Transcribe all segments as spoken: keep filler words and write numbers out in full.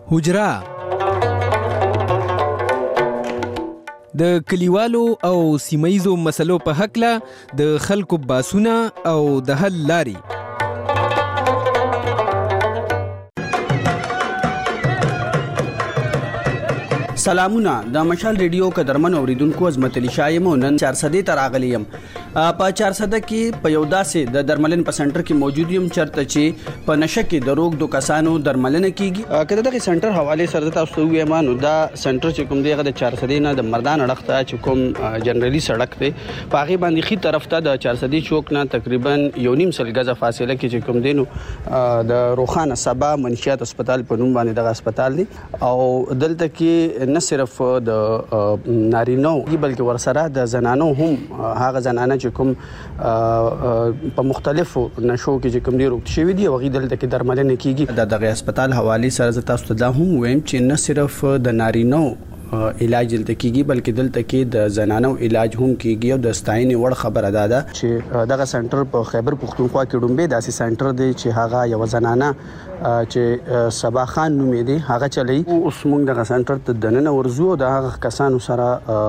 حجره د کلیوالو او سیمایزو مسلو په هکله د خلکو باسونه او د حل لاري. سلامونه د مشال ریډیو قدرمن اوریدونکو عظمت علي شاه یم نن چار سده تر اغلی یم په چار سده کې په یو داسې د درملن په سنټر کې موجود یم چرته چې په نشه کې د روغ د کسانو درملنه کیږي. کله دغه سنټر حواله سره تاسو ویم نو دا سنټر چې کوم دیغه د چار سده نه د مردان اړخته چې کوم جنرالي سړک دی په هغه باندې خي طرف ته د چار سده چوک نه تقریبا یو نیم سل غزه فاصله کې چې کوم دینو د روخانه سبا منشیات هسپتال په نوم باندې دغه هسپتال دی او دلته کې نه صرف د نارینو بلکې ورسره د زنانو هم هغه زنانه چې کوم په مختلفو نشو کې چې کوم دی روغ شوی دی او غي دلته کې درملنه کیږي. د دغه هسپتال حواله سره تاسو ته هم ویم چې نه صرف د نارینو علاج دلته کیږي بلکې دلته کې د زنانو علاج هم کیږي او د ستاینې وړ خبره ده ده چې دغه سنټر په خیبر پختونخوا کې ډومبه داسې سنټر دی چې هغه یو زنانه چې صبا خان نومې دی هغه چلی اوس موږ دغه سنټر ته دننه ورزو د هغه کسانو سره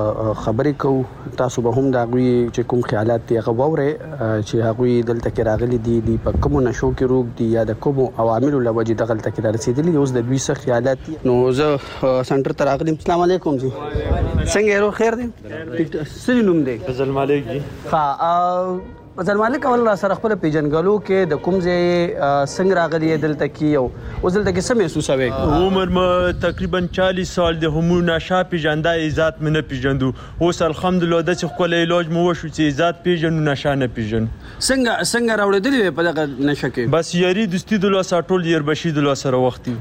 خبرې کوو. تاسو به هم د هغوی چې کوم خیالات دي هغه واورئ چې هغوی دلته کې راغلي دي دي په کومو نشو کې روغ دي یا د کومو عواملو له وجې دغه دلته کې رارسېدلي اوس د دوی څه خیالات دي. نو زه سنټر ته راغلم. السلام علیکم جی څنګه یې خیر دی څه نوم دی؟ فضل مالک جی. ها فضل مالک اول را سره خپل پیژنګلو کې د کوم ځای څنګه راغلی دلته کې او اوس دلته کې څه محسوسوي؟ عمر ما تقریبا چالیس سال د همو نشه پیژنده عزت مې نه پیژندو اوس الحمدلله د چې خپل علاج مو وشو چې عزت پیژنو نشه نه پیژنو. څنګه څنګه راوړېدلې په دغه نشه کې؟ بس یاري دوستي د لاسه ټول ير بشي د لاسه وختي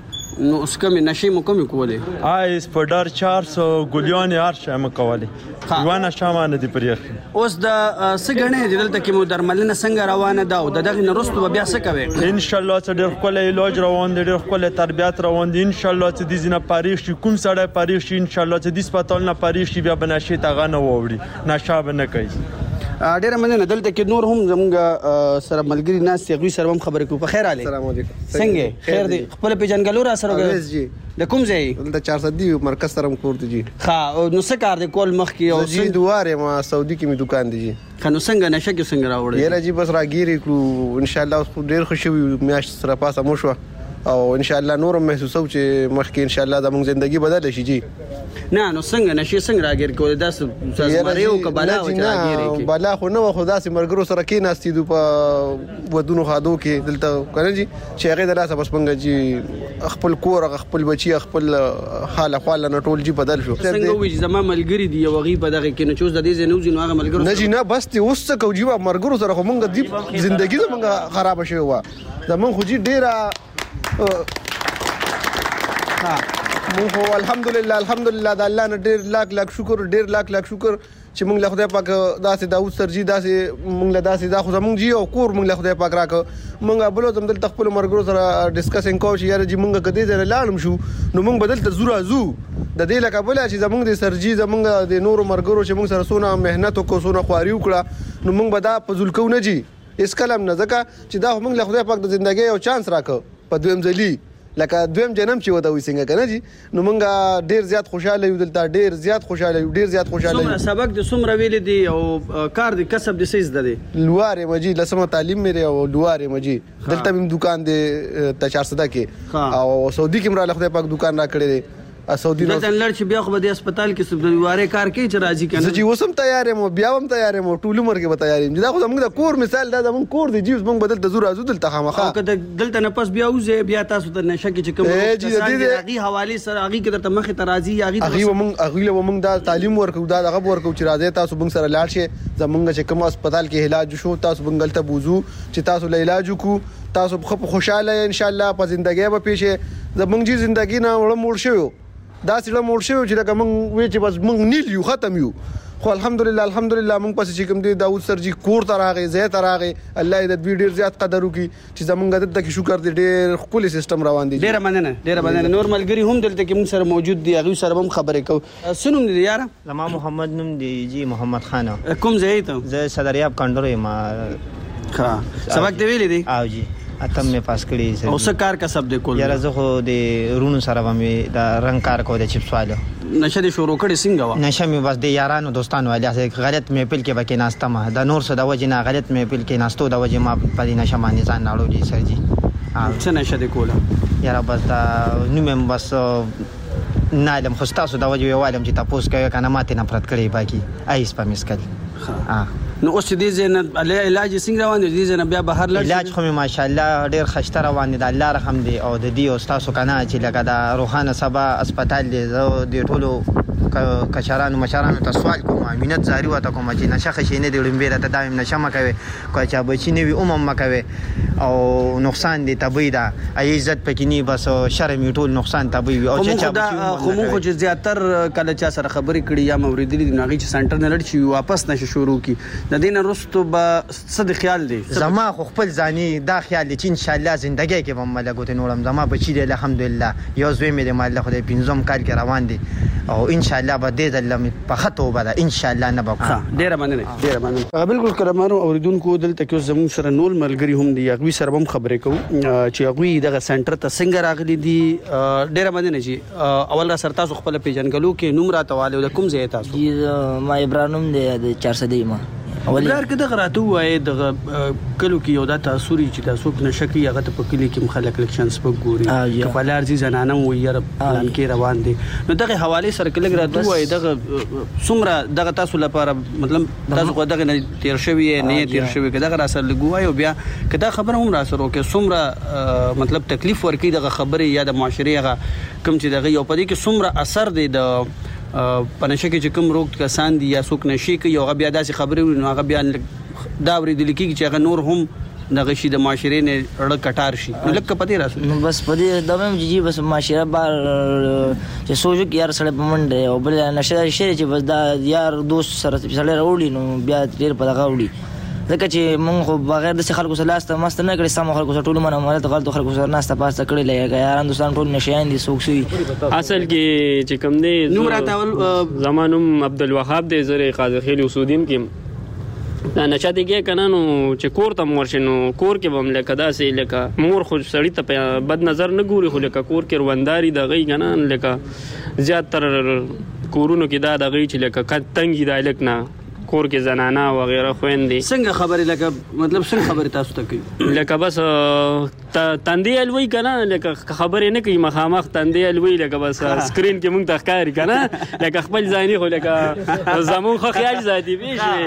نو اوس کومې نشې مو کومې کولې؟ آیس پډر چار سو ګلیانې هر شی مو کولې یو نشه مانه دي پرېخ. اوس د څه غنې دلته کې مو درملنه څنګه روانه ده او دغه نرستو بیا څه کوي؟ ان شاء الله چې ډېر خپل علاج روان دي ډېر خپل تربیات روان دي ان شاء الله چې د زینه پاریخ شي کوم سړی پاریخ شي ان شاء الله چې د هسپتال نه پاریخ شي بیا بنشي تاغه نه ووري نشه بنه کوي. ډېر مننه. دلته کې نور هم زموږ سره ملګری ناس هغوی سره هم خبرې کوو. په خیر علي السلام علیکم څنګه خیر دی؟ خپل پیژنګلو را سره اویس جی د کوم ځای؟ د چار سدی مرکز سره کور دی جی. ښه نو څه کار دی کول مخکې او جی دواره ما سعودي کې می دکان دی جی. ښه نو څنګه نشه کې څنګه راوړی؟ یاره جی بس راګیری کړو ان شاء الله ډېر خوشوي میاشت سره پاسه مو شو او ان شاء الله نور محسوسو چې مخکې ان شاء الله زموږ ژوندۍ بدل شي جی. نه نو څنګه نشي څنګه راګیر کول داس سازمریو کبلا او راګیری کې بلا خو نو خو داسې مرګرو سره کې ناستي دو په ودونو خادو کې دلته کنه جی چې هغه د لاسه بس منګه جی خپل کور خپل بچي خپل حاله خپل نه ټول جی بدل شو. څنګه وې زما ملګری دی یو غي په دغه کې نه چوز د دې زنو زینو هغه ملګرو نه جی نه بس ته اوس څه کو جی مرګرو سره خو منګه دی ژوندۍ زمونږه خراب شوی و زمون خو جی ډیره ها مو هو الحمدلله الحمدلله د الله نه ډیر لاک لاک شکر ډیر لاک لاک شکر چې موږ له خدای پاک داسې داوود سرجی داسې موږ له داسې دا خو زموږ جی او کور موږ له خدای پاک راک موږ بلو زم دلته خپل مرګرو سره ډیسکسینګ کوو چې یاره جی موږ کدی ځای لاړم شو نو موږ بدل ته زورا زو د دې لکه بل چې زموږ د سرجی زموږ د نورو مرګرو چې موږ سره سونه مهنت وکړو سونه خواري وکړه نو موږ به دا په ذل کو نه جی اس کلم نه ځکه چې دا موږ له خدای پاک د ژوندۍ یو چانس راک په دویم ځلی لکه دویم جنم چې ودا وي څنګه کنه جی نو مونږه ډیر زیات خوشاله یو دلته ډیر زیات خوشاله یو ډیر زیات خوشاله یو. سبق د څومره ویل دي او کار د کسب د سیز ده دي لواره مجي لسمه تعلیم مې او لواره مجي دلته مې دکان دی ته چار سده کې او سعودي کې مراله خدای پاک دکان را کړی دی سعودي نو دلته لړ چې بیا خو به د هسپتال کې سب دواره کار کوي چې راځي کنه زه جی وسم تیار یم بیا هم تیار یم ټول عمر کې به تیار یم دا خو زموږ د کور مثال دا زموږ کور دی جی موږ بدل ته زور ازو دلته خامخا او که دلته نه پس بیا وځي بیا تاسو ته نشه کې چې کوم هغه حواله سره هغه کې درته مخه ترازی هغه هغه موږ هغه له موږ دا تعلیم ورکو دا هغه ورکو چې راځي تاسو موږ سره لاړ شي زموږ چې کوم هسپتال کې علاج شو تاسو موږ ته بوزو چې تاسو له علاج کو تاسو خو خوشاله ان شاء الله په ژوندۍ به پیښه زموږ جی ژوندۍ نه وړ موړ شو دا سړی موړ شو چې لکه موږ وی چې بس موږ نیل یو ختم یو خو الحمدلله الحمدلله موږ پس چې کوم دی داوود سرجی کور ته راغی زه ته راغی الله دې ډیر زیات قدر وکي چې زمونږ دلته کې شکر دې ډیر خپل سیستم روان دي. ډیر مننه ډیر مننه. نور ملګری هم دلته کې موږ سره موجود دي هغه سره هم خبرې کوو. سنوم دي یاره؟ زما محمد نوم دی جی محمد خان. کوم ځای ته؟ زه صدریاب کندرو یم. ښه سبق دی ویلې دي؟ او جی اتم مې پاس کړی. او څه کار کسب دی کول؟ یاره زه خو د رونو سره به مې د رنګ کار کو د چپس والو. نشه دې شروع کړې څنګه وه؟ نشه مې بس د یارانو دوستانو والي غلط محفل کې به کېناستم د نور څه د وجې نه غلط محفل کېناستو د وجې ما په دې نشه باندې ځان ناړولی سر جي. څه نشه دې کوله؟ یاره بس دا نوم یم بس نه علم خو ستاسو د وجې ویوالم چې تپوس کوي که نه ماتې نفرت کړی باقي ایس په مسکل. نو اوس چې دې ځای نه علاج یې څنګه روان دی؟ دې ځای نه بیا بهر لاړ علاج خو مې ماشاءالله ډېر ښایسته روان دی د الله رحم دی او د دې او ستاسو که نه چې لکه د روښانه سبا اسپتال دی زه د ټولو کشرانو مشرانو ته سوال کوم امینت زاري ورته کوم چې نشه ښه شی نه دی ړومبې راته دا یم نشه مه کوئ که چا بچي نه وي هم هم مه کوئ او نقصان دی طبعي ده ای عزت پکې نه بس شرم یې ټول نقصان طبعي وي. او چې چا خو مونږ خو چې زیاتر کله چا سره خبرې کړي یا مې اورېدلي دي نو هغوی چې سنټر نه لړ شي واپس نشه شروع کړي د دې نه وروستو به څه د خیال دی؟ زما خو خپل ځاني دا خیال دی چې انشاءالله زندګۍ کې به م مله ګوتې نوړم. زما بچي دی الحمدلله یو زوی مې دی مالله خدای پنځم کال کې روان دی او انشاءالله به دې ځل مې په ښه توبه ده انشاءالله نه به کوم. ډېره مننه ډېره مننه. بالکل کرامانو اوریدونکو دلته کې اوس زموږ سره نور ملګري هم دي هغوی سره به هم خبرې کوو چې هغوی دغه سنټر ته څنګه راغلي دي. ډېره مننه چې اول را سره تاسو خپله پېژنګلو کې نوم راته ووایئ او د کوم ځای تاسو؟ جی ما ابراهیم نوم دی د چارسدی ما. ابرار که دغه راته ووایې دغه کلو کې یو دا تاثر وي چې دا څوک نشه کوي هغه ته په کلي کې هم خلک لږ شان سپک ګوري که په لار ځي زنانه هم وایي یاره پلان کې روان دی. نو دغې حوالې سره که لږ راته ووایې دغه څومره دغه تاسو لپاره مطلب تاسو خو دغې نه تېر شوي یې نه یې تېر شوي که دغه را سره لږ ووایې او بیا که دا خبره هم را سره وکړې څومره مطلب تکلیف ورکوي دغه خبرې یا د معاشرې هغه کوم چې دغه یو په دې کې څومره اثر دی د په نشه کې چې کوم روغ کسان دي یا څوک نشي کوي هغه بیا داسې خبرې وي نو هغه بیا دا اورېدل کېږي چې هغه نور هم دغه شي د معاشرې نه اړه کټار شي. نو لږ په دې راسو نو بس په دې دا وایم چې بس معاشره بار چې سوچو کې یار سړی په منډه او بل نشه شي چې بس دا یار دوست سره سړی راوړي نو بیا ډېر په دغه وړي ځکه چې مونږ خو بغیر داسې خلکو سره لاسته ماسته نه کړې سمو خلکو سره ټولو منه مالت غلطو خلکو سره ناسته پاسته کړې لکه یاران دوستان ټول نشیان دي څوک سوي. اصل کې چې کوم دی نوم راته اول زما نوم عبدالوهاب دی زه قاضیخیل اوسودیم کې دا نشه دی کې که نه نو چې کور ته م ورشي نو کور کې به هم لکه داسې لکه مور خو سړي ته په بد نظر نه ګوري خو لکه کور کې رونداري د هغوی که نه لکه زیاتر کورونو کې دا د هغوی چې لکه تنګي دا لک نه کور کې زنانه وغیره خویندې څنګه خبرې لکه مطلب څنګه خبرې تاسو ته کوي؟ لکه بس تندې الوي که نه لکه خبرې نه کوي مخامخ تندې الوي لکه بس سکرین کې مونږ ته ښکاري که نه لکه خپل ځاني خو لکه زمونږ خو خیال ساتي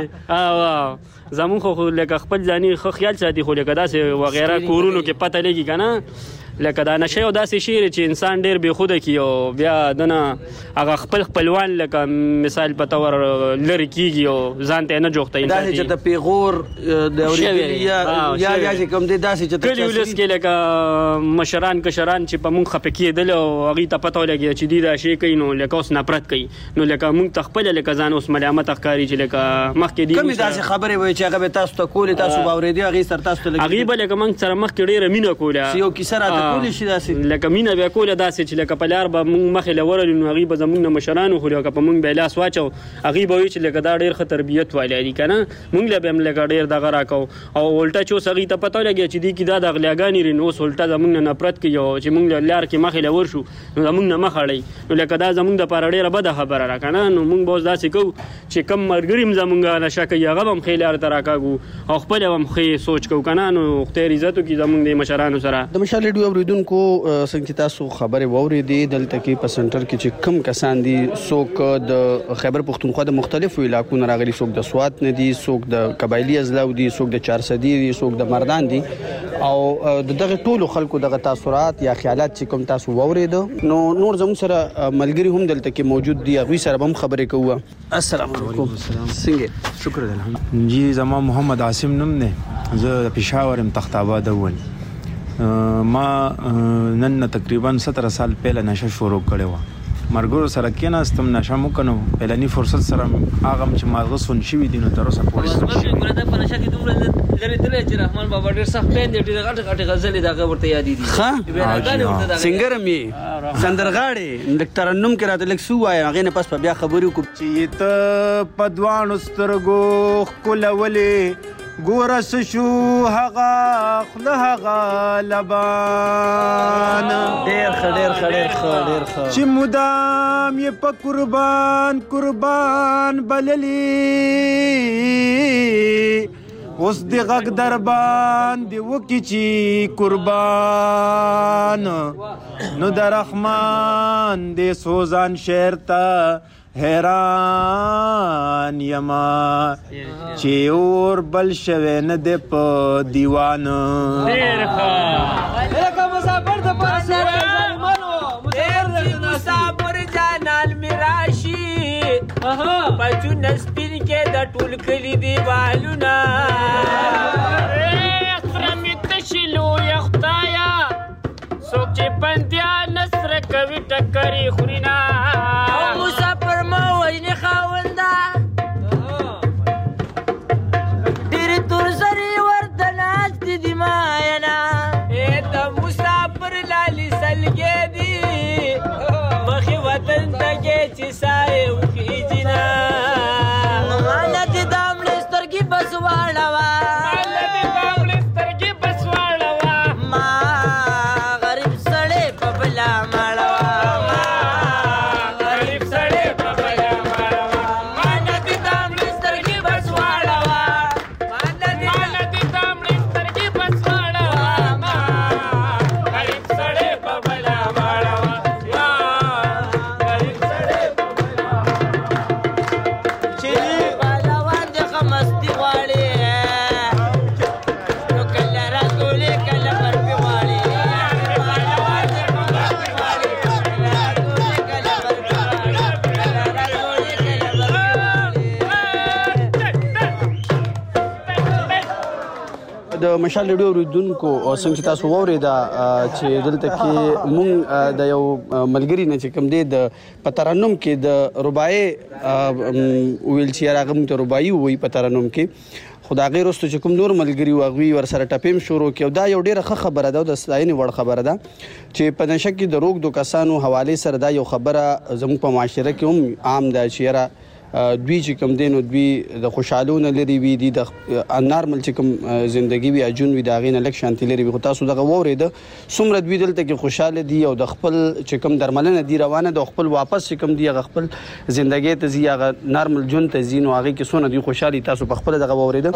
پېښې زمونږ خو لکه خپل ځاني ښه خیال ساتي خو لکه داسې وغیره کورونو کې پته لګي که نه لکه دا نشه یو داسې شی دی چې انسان ډېر بېخوده کي او بیا دنه هغه خپل خپلوان لکه مثال په طور لرې کېږي او ځان ته یې نه جوختوي داسې چې د پیغور د اورېدلي یا یا چې کوم دی داسې چې کلي ولس کې لکه مشران کشران چې په مونږ خفه کېدل او هغوی ته پته ولګېده چې دوی دا شی کوي نو لکه اوس نفرت کوي نو لکه مونږ ته خپله لکه ځان اوس ملامت ښکاري چې لکه مخکې دي کومې داسې خبرې وایي چې هغه به تاسو ته کولې تاسو به اورېدې هغې سره تاسو ته هغوی به لکه مونږ سره مخکې ډېره مینه کوله یو کیسه راته کولی شي داسې لکه مینه بیا کوله داسې چې لکه په لار به مونږ مخې له ورغلو نو هغوی به زمونږ نه مشران وخوري او که په مونږ به یې لاس واچو هغوی به وایي چې لکه دا ډېر ښه تربیت والی دي که نه مونږ له به هم لکه ډېر دغه راکو او الټه چې اوس هغوی ته پته ولګېده چې دې کې دا د غلیاګانې لري نو اوس الټه زمونږ نه نفرت کوي او چې مونږ له لار کې مخې له ورشو نو زمونږ نه مخ اړوي نو لکه دا زمونږ دپاره ډېره بده خبره ده که نه نو مونږ به اوس داسې کوو چې کم ملګري هم زمونږ نشه کوي هغه به هم ښې لارې ته راکاږو او خپله به هم ښې سوچ کوو که نه نو خدای عزت وکړي زمونږ د مشرانو سره. د مشال ریډیو اورېدونکو څنګه چې تاسو خبرې واورېدې دلته کې په سنټر کې چې کوم کسان دي څوک د خیبر پښتونخوا د مختلفو علاقو نه راغلي څوک د سوات نه دي څوک د قبایلي اضلاعو دي څوک د چارسدي دي څوک د مردان دي او د دغه ټولو خلکو دغه تاثرات یا خیالات چې کوم تاسو واورېده نو نور زموږ سره ملګري هم دلته کې موجود دي هغوی سره به هم خبرې کوو. السلام علیکم څنګه شکر الحمد جی زما محمد عاصم نوم دی زه د پېښور یم تخت آباد اول ما نن تقریبا ستره سال پهله نشه شروع کړې وه مرګرو سره کېناستم نشه مو کنو پهلني فرصت سره هغه چې ماغه سون شوي دي نو تر اوسه پورې په نشه کې دومره لرې تللی چې رحمان بابا ډېر سخت پین دی ډېرې غټې غټې غزلې د هغه ورته یادېدي ښه سنګر هم یې سندرغاړې لږ ترنم کې راته لږ څه ووایه هغې نه پس په بیا خبرې وکړو چې ته په دواړو سترګو ښکلولې ګورس شو هغه خوله هغه لبان ډېر ښه ډېر ښه ډېر ښه ډېر ښه چې مدام یې په قربان قربان بللي اوس د غږ در باندې وکړي چې قربان نو د رحمان د سوزان شعر ته حیران یما چې اور بل شوی نه دی په دیوان ډېر ښه لکه مسافر د پاره ظالمانو مسافر جانان مې راشي بچونه سپین کې د ټول کلي دیوالونه خره مې تشي لویه خدایه څوک چې بندیان سره کوي ټکرې خوري نه او مسافر مه وژنې خاونده ډېرې تور سرې ورته ناستې دي ماینه د مسافر لالې سلګې دي مخې وطن ته کې چې سایې وخیږي نه ماله دې د مړې سترګې بس واړوه د مشال ریډیو اوریدونکو څنګه چې تاسو واورېده چې دلته کې مونږ د یو ملګري نه چې کوم دی د په ترنم کې د رباعي ویل چې هغه موږ ته رباعي وایي په ترنم کې خو د هغې وروسته چې کوم نور ملګري وو هغوی ورسره ټپیم شروع کړي او دا یو ډېره ښه خبره ده او د ستاینې وړ خبره ده چې په نشه کې د روږدو کسانو حوالې سره دا یو خبره زموږ په معاشره کې هم عام ده چې یاره دوی چې کوم دی نو دوی د خوشحالو نه لرې وي دي د نارمل چې کوم زندګي وي اجون وي د هغې نه لږ شانتي لرې وي خو تاسو دغه واورېده څومره دوی دلته کې خوشحاله دي او د خپل چې کوم درملنه دي روانه د خپل واپس چې کوم دي هغه خپل زندګۍ ته ځي هغه نارمل ژوند ته ځي نو هغې کې څونه دوی خوشحالي تاسو په خپله دغه واورېده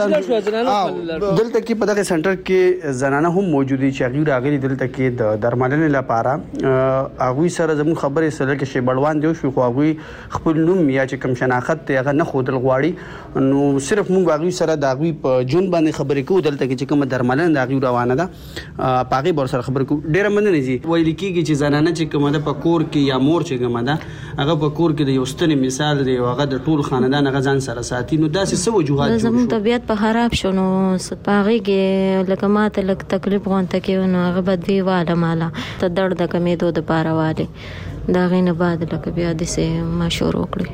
دلته کې په دغه سنټر کې زنانه هم موجود دي چې هغوی راغلي دلته کې د درملنې لپاره هغوی سره زموږ خبرې سره کې شیبړوان دی وشوي خو هغوی خپل نوم یا چې کوم شناخت دی هغه نه ښودل غواړي نو صرف موږ هغوی سره د هغوی په ژوند باندې خبرې کوو دلته کې چې کومه درملنه د هغوی روانه ده په هغې به ورسره خبرې کوو ډېره مننه ځي ویل کېږي چې زنانه چې کومه ده په کور کې یا مور چې کومه ده هغه په کور کې د یو ستنې مثال دی او هغه د ټول خاندان هغه ځان سره ساتي نو داسې څه وجوهات جوړ شو زموږ طبیعت په خراب شو نو په هغې کې لکه ما ته لږ تکلیف غونته کېو نو هغه به دوی واله ماله ته درد د کمېدو دپاره والې د هغې نه بعد لکه بیا داسې ما شروع کړې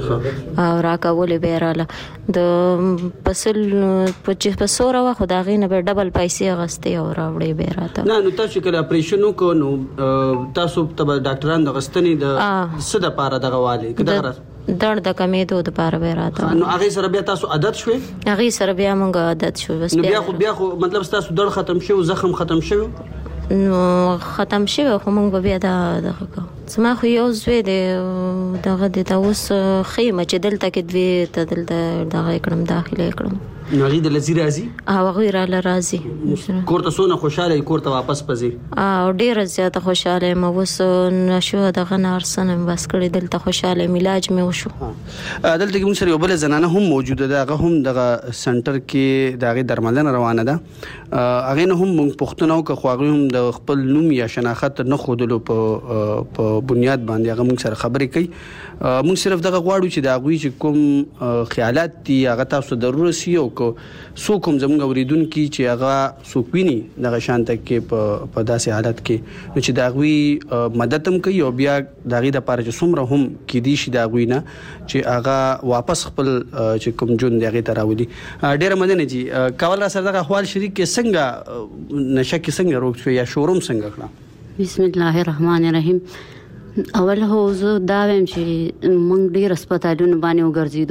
او راکولې به یې راله د په سل چې په څو روه خو د هغې نه به یې ډبل پیسې اخیستې او راوړې به یې راته نه نو تاسو چې کله اپریشن وکړو نو تاسو ته به ډاکټران د غستنې د څه دپاره دغه والې درد د کمېدو دپاره به یې راته نو هغې سره بیا تاسو عادت شوې هغې سره بیا موږ عادت شو بس نو بیا خو بیا خو مطلب ستاسو درد ختم شوی زخم ختم شوی نو ختم شوی خو موږ به بیا دا دغه کوو زما خو یو زوی دی دغه دی دا اوس ښه یم چې دلته کې دوی ته دلته دغه یې کړم داخله یې کړم نو هغې د لځي راځي او هغوی راله راځي کور ته څونه خوشحاله یې کور ته واپس پځې او ډېره زیاته خوشحاله یم اوس نشو دغه نه هرڅه نه مې بس کړی دلته خوشحاله یم علاج مې وشو دلته کې موږ سره یو بله زنانه هم موجوده ده هغه هم دغه سنټر کې د هغې درملنه روانه ده هغې نه هم موږ پوښتنه وکړه خو هغوی هم د خپل نوم یا شناخت نه ښودلو په بنیاد باندې هغه موږ سره خبرې کوي موږ صرف دغه غواړو چې د هغوی چې کوم خیالات دي هغه تاسو ته ضرور رسي او که څوک هم زموږ اورېدونکي چې هغه څوک ویني دغه شانته کې په داسې حالت کې نو چې د هغوی مدد هم کوي او بیا د هغې دپاره چې څومره هم کیدی شي د هغوی نه چې هغه واپس خپل چې کوم ژوند دی هغې ته راولي ډېره مننه جي کول را سره دغه احوال شریک کې څنګه نشه کې څنګه روغ شوې یا شروع څنګه کړه بسم الله الرحمن الرحیم اول هو زه دا وایم چې موږ ډېر هسپتالونو باندې وګرځېدو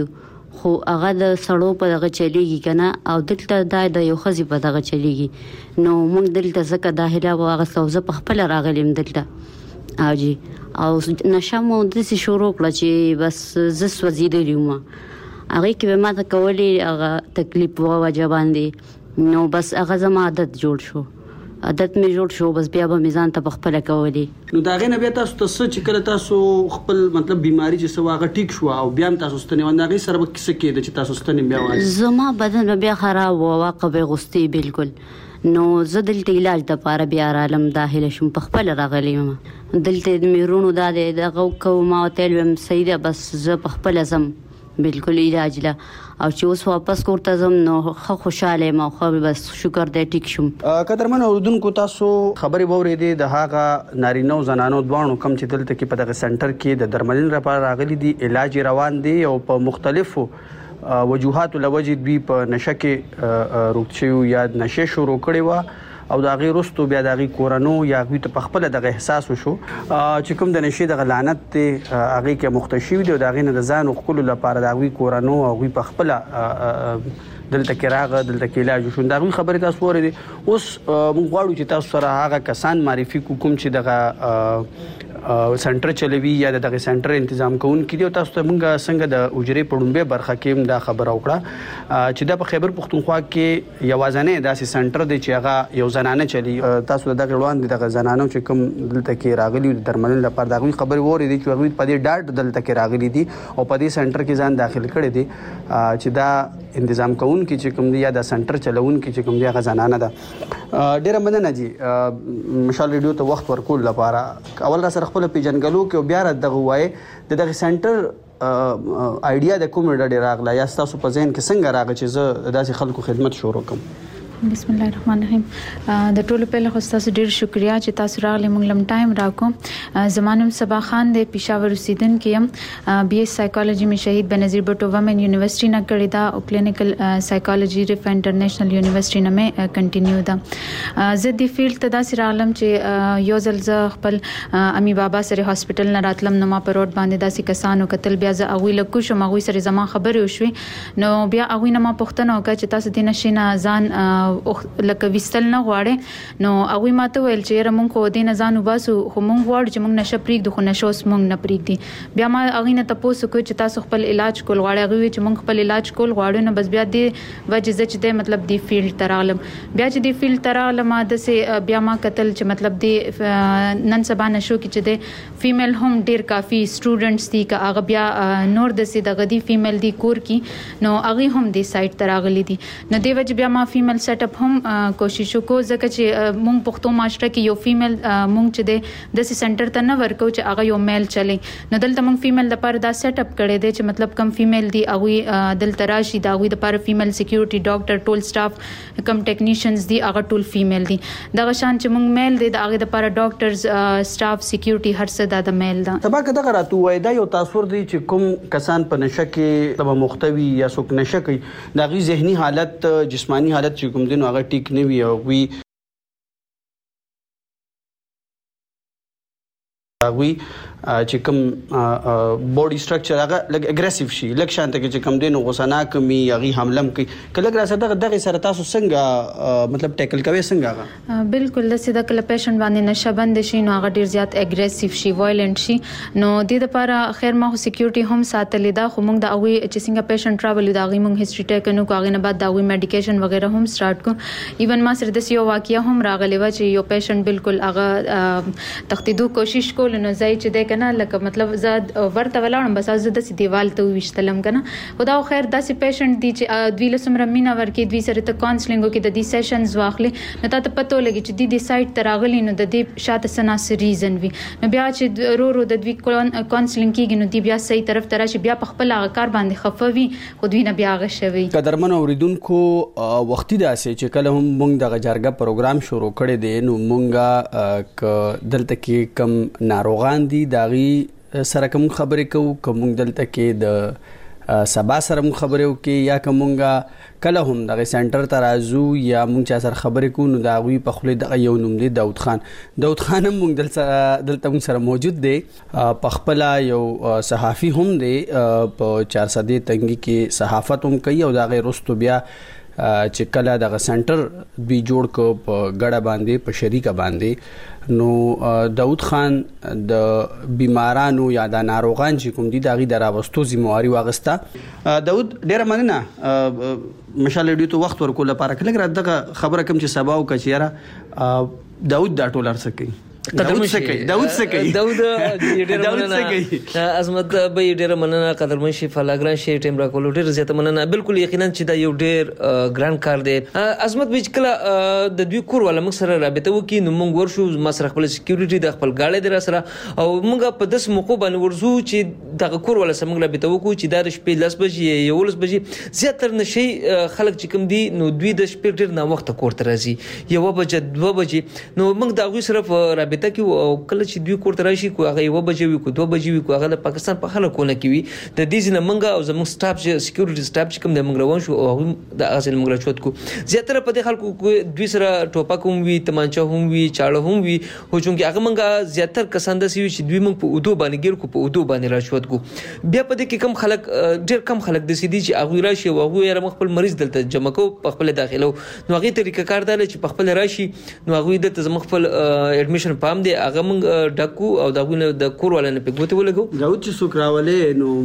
خو هغه د سړو په دغه چلیږي کنه او دلته د یو خزي په دغه چلیږي نو موږ دلته زکه داخله واغه سوزه په خپل راغلم دلته او جی او نشه مو د سې شروع کړ چې بس زس وزیدلی ما هغه کې به ما ته کولې هغه تکلیف و وجه باندې نو بس هغه زما عادت جوړ شو عادت می جوړ شو بس بیا به میزان ته خپل کولې نو دا غنه بیا تاسو ته چې کله تاسو خپل مطلب بیماری چې سواغه ټیک شو او بیا تاسو ستنی وندغه سره به کیسه کېد چې تاسو ستنی بیا وای زما بدن بیا خراب و واقع غستی بالکل نو زه دلته علاج د پاره بیا عالم داخله شم په خپل راغلم دلته میرونو دا دغه کوم او تل صحیح ده بس زه په خپل زم بالکل علاج لا او چې اوس واپس کوته زم نو خو خوشاله ما خو بس شکر دې ټیک شم قدرمن اوردونکو تاسو خبري ووريدي د هاغه نارینو زنانو دوانو کم چې دلته کې په دغه سنټر کې د درملین لپاره راغلي دي علاج روان دي او په مختلفو وجوهات لوجد بي په نشه کې روکچیو یا نشه شروع کړي وا او دا غیر رستو بیا د غی کورانو یا غوی ته په خپل دغه احساس وشو چې کوم د نشي د لعنت ته هغه کې مختشي دی او دا غی نه د ځان او خپل لپاره د غوی کورانو او غوی په خپل دلته کې راغ دلته کې علاج شو دا غوی خبره تاسو ورې اوس موږ غواړو چې تاسو سره هغه کسان معرفي کوم چې دغه سنټر چلوي یا دغه سنټر تنظیم کوونکي دی تاسو ته موږ څنګه د اجرې پړومبه برخه کې دا خبر اوکړه چې د خیبر پختونخوا کې یوازنه داسې سنټر دی چې هغه یو زنانه چلی تاسو دغه روان دي دغه زنانو چې کوم دلته کې راغلي درملن لپاره دغه خبر ووري دي چې هغه په دې ډاټ دلته کې راغلي دي او په دې سنټر کې ځان داخل کړي دي چې دا تنظیم کوونکي چې کوم دی یا د سنټر چلوونکي چې کوم دی هغه زنانه ده ډیره مننه جی مشال ریډیو ته وخت ورکول لپاره اول را سره خپل پیجنګلو کې بیا را دغه وای د دغه سنټر آیډیا د کوم ډډه راغله یا تاسو په ذهن کې څنګه راغی چې زه داسې خلکو خدمت شروع کوم بسم الله الرحمن الرحیم د ټولو په لخوا تاسو ډیر شکریا چې تاسو راغلی موږ لم ټایم راکو زمانم صبا خان د پېښور اوسیدونکو يم بي اس سایکالوجي می شهید بنظیر بټو ومن یونیورسيټي نه کړی دا او کلینیکل سایکالوجي ریف انټرنیشنل یونیورسيټي نه مې کنټینیو دا زه د فیلډ ته داسې راغلم چې یو ځل ز خپل امي بابا سره هاسپټل نه راتلم نو ما په روډ باندې داسې کسانو قتل بیا ز اوی لکو شو ما غوي سره زما خبرې وشوي نو بیا اوی نه ما پښتنه وکړه چې تاسو د نشینه ځان لکه وستل نه غواړي نو هغه ماته ویل چې موږ خو دې نه ځانو باسو خو موږ غواړو چې موږ نشه پریږدو خو نشو موږ نه پریږدي بیا ما هغه نه تاسو کوی چې تاسو خپل علاج کول غواړئ هغه چې موږ خپل علاج کول غواړو نو بس بیا دې وجه چې دې مطلب دی فیلډ ترالم بیا چې دی فیلډ ترالم د سه بیا ما قتل چې مطلب دی نن سبا نشو کې چې دی فیمیل هم ډیر کافي سټوډنټس دي که هغه بیا نور د سه د غدي فیمیل دی کور کې نو هغه هم دی سایت تراغلي دي نو دی وجه بیا ما فیمیل سیټ اپ هم کوشش وکړو ځکه چې مونږ پښتو معاشره کې یو فیمیل مونږ چې د داسې سنټر ته نه ورکو چې هغه یو میل چلی نو دلته مونږ فیمیل لپاره دا سیټ اپ کړی دی چې مطلب کم فیمیل دی هغه دلته راشي دا هغه لپاره فیمیل سکیورټي ډاکټر ټول سټاف کم ټیکنیشنز دی هغه ټول فیمیل دی دا شان چې مونږ میل دی دا هغه لپاره ډاکټرز سټاف سکیورټي هر څه د میل دا تبا کده غراته وای دا یو تاثیر دی چې کوم کسان په نشه کې تبا مختوي یا څوک نشه کوي دا غي ذهني حالت جسمانی حالت چې کوم دین هغه ټیک نه وي او وی هغه چې کوم بودی سټرکچر هغه لګ اګریسیو شي لکه شانته چې کوم دین غوسنا کمی هغه حمله کوي کله راځه دغه دغه سره تاسو څنګه مطلب ټیکل کوي څنګه هغه بالکل د سیده کله پیشنټ باندې نشه بند شي نو هغه ډیر زیات اګریسیو شي وایلنت شي نو د دې لپاره خیر ما سکیورټي هم ساتلې دا خو موږ د هغه چې څنګه پیشنټ ټراول دا هغه موږ هیستوري ټیکنو کو هغه نه بعد دا هغه میډیکیشن وغیرہ هم سٹارټ کو ایون ما سره د یو واقعیا هم راغلی و چې یو پیشنټ بالکل هغه تختیدو کوشش کول نو ځای چې د کنه لکه مطلب زاد ورته ولاړم بس از د دیوال ته وشتلم کنه خدا خیر داسې پیشنټ دي چې دوی له سمره مینا ورکې دوی سره ته کاونسلینګ کې د دې سیشنز واخلې نو ته پته لګي چې د دې سایت ته راغلی نو د دې شاته سناس ریزن وي نو بیا چې رو رو د دوی کاونسلینګ کېږي نو دی بیا صحیح طرف ته راشي بیا په خپل هغه کار باندې خفوي خو دوی نه بیا غشوي قدرمن اوریدونکو وختي داسې چې کله هم مونږ د جرګه پروګرام شروع کړی دی نو مونږه ک دلته کې کم ناروغان دي داغي سره کوم خبرې کوو کوم دلته کې د سبا سره مونږ خبرې وکړو یا که مونږ کله هم دغه سنټر ته راځو یا مونږ چا سره خبرې کوو نو د هغوی په خوله دغه یو نوم دی داود خان. داود خان هم مونږ دلته مونږ سره موجود دی، په خپله یو صحافي هم دی، په چارسدې تنګي کې صحافت هم کوي او د هغې وروستو بیا چې کله دغه سنټر دوی جوړ کړ په ګډه باندې په شریکه باندې، نو داود خان د بیمارانو یا د ناروغان چې کوم دي د هغې د راوستو ذمهواري واخیسته. داود ډېره مننه مشال ریډیو ته وخت ورکولو لپاره. که لږ را دغه خبره کوم چې سبا وکړه چې یاره داود دا ټول هر څه کوي. داود څه کوي؟ داود څه کوي؟ داود ډېره مننه عظمت بھائی، ډېره مننه قدرمن شي فلاګران شي ټیم راکولو، ډېره زیاته مننه. بالکل یقینا چې دا یو ډېر ګران کار دی. عظمت بھائی کله د دوی کور والا موږ سره رابطه وکړي نو موږ ورشو، ما سره خپل سکیورټي د خپل گاډي در سره او موږ په داس موقع باندې ورزو چې دغه کور والا سره موږ رابطه وکړو چې دا د شپې لس بجې یولس بجې زیاتره نشي خلک چې کوم دي نو دوی د شپې ډېر ناوخته کور ته راځي، یوه بجه دوه بجې، نو موږ د هغوی سره په رابطه کې او کله چې دوی کور ته راشي کو هغه یوه بجې وي کو دوه بجې وي کو هغه د پاکستان په خلکونه کې وي، د دې ځینې موږ او زموږ سټاف چې سکیورټي سټاف چې کوم دی موږ روان شو او هغوی د هغه ځای موږ راچوت کړو. زیاتره په دې خلکو دوی سره ټوپک هم وي، تمانچه هم وي، چاړه هم وي، خو چونکې هغه موږ زیاتره کسان داسې وي چې دوی موږ په اودو باندې ګیر کړو، په اودو باندې راچوت کړو. بیا په دې کې کم خلک ډېر کم خلک داسې دي چې هغوی راشي او هغوی یاره موږ خپل مریض دلته جمع کوو په خپله داخلو، نو هغې طریقه کار دا دی چې په خپله راشي نو هغوی دلته زموږ خپل اډمیشن فارم دی هغه موږ ډکو او د هغوی نه د کور والا نه پې ګوتې ولګو. داود چې څوک راولې نو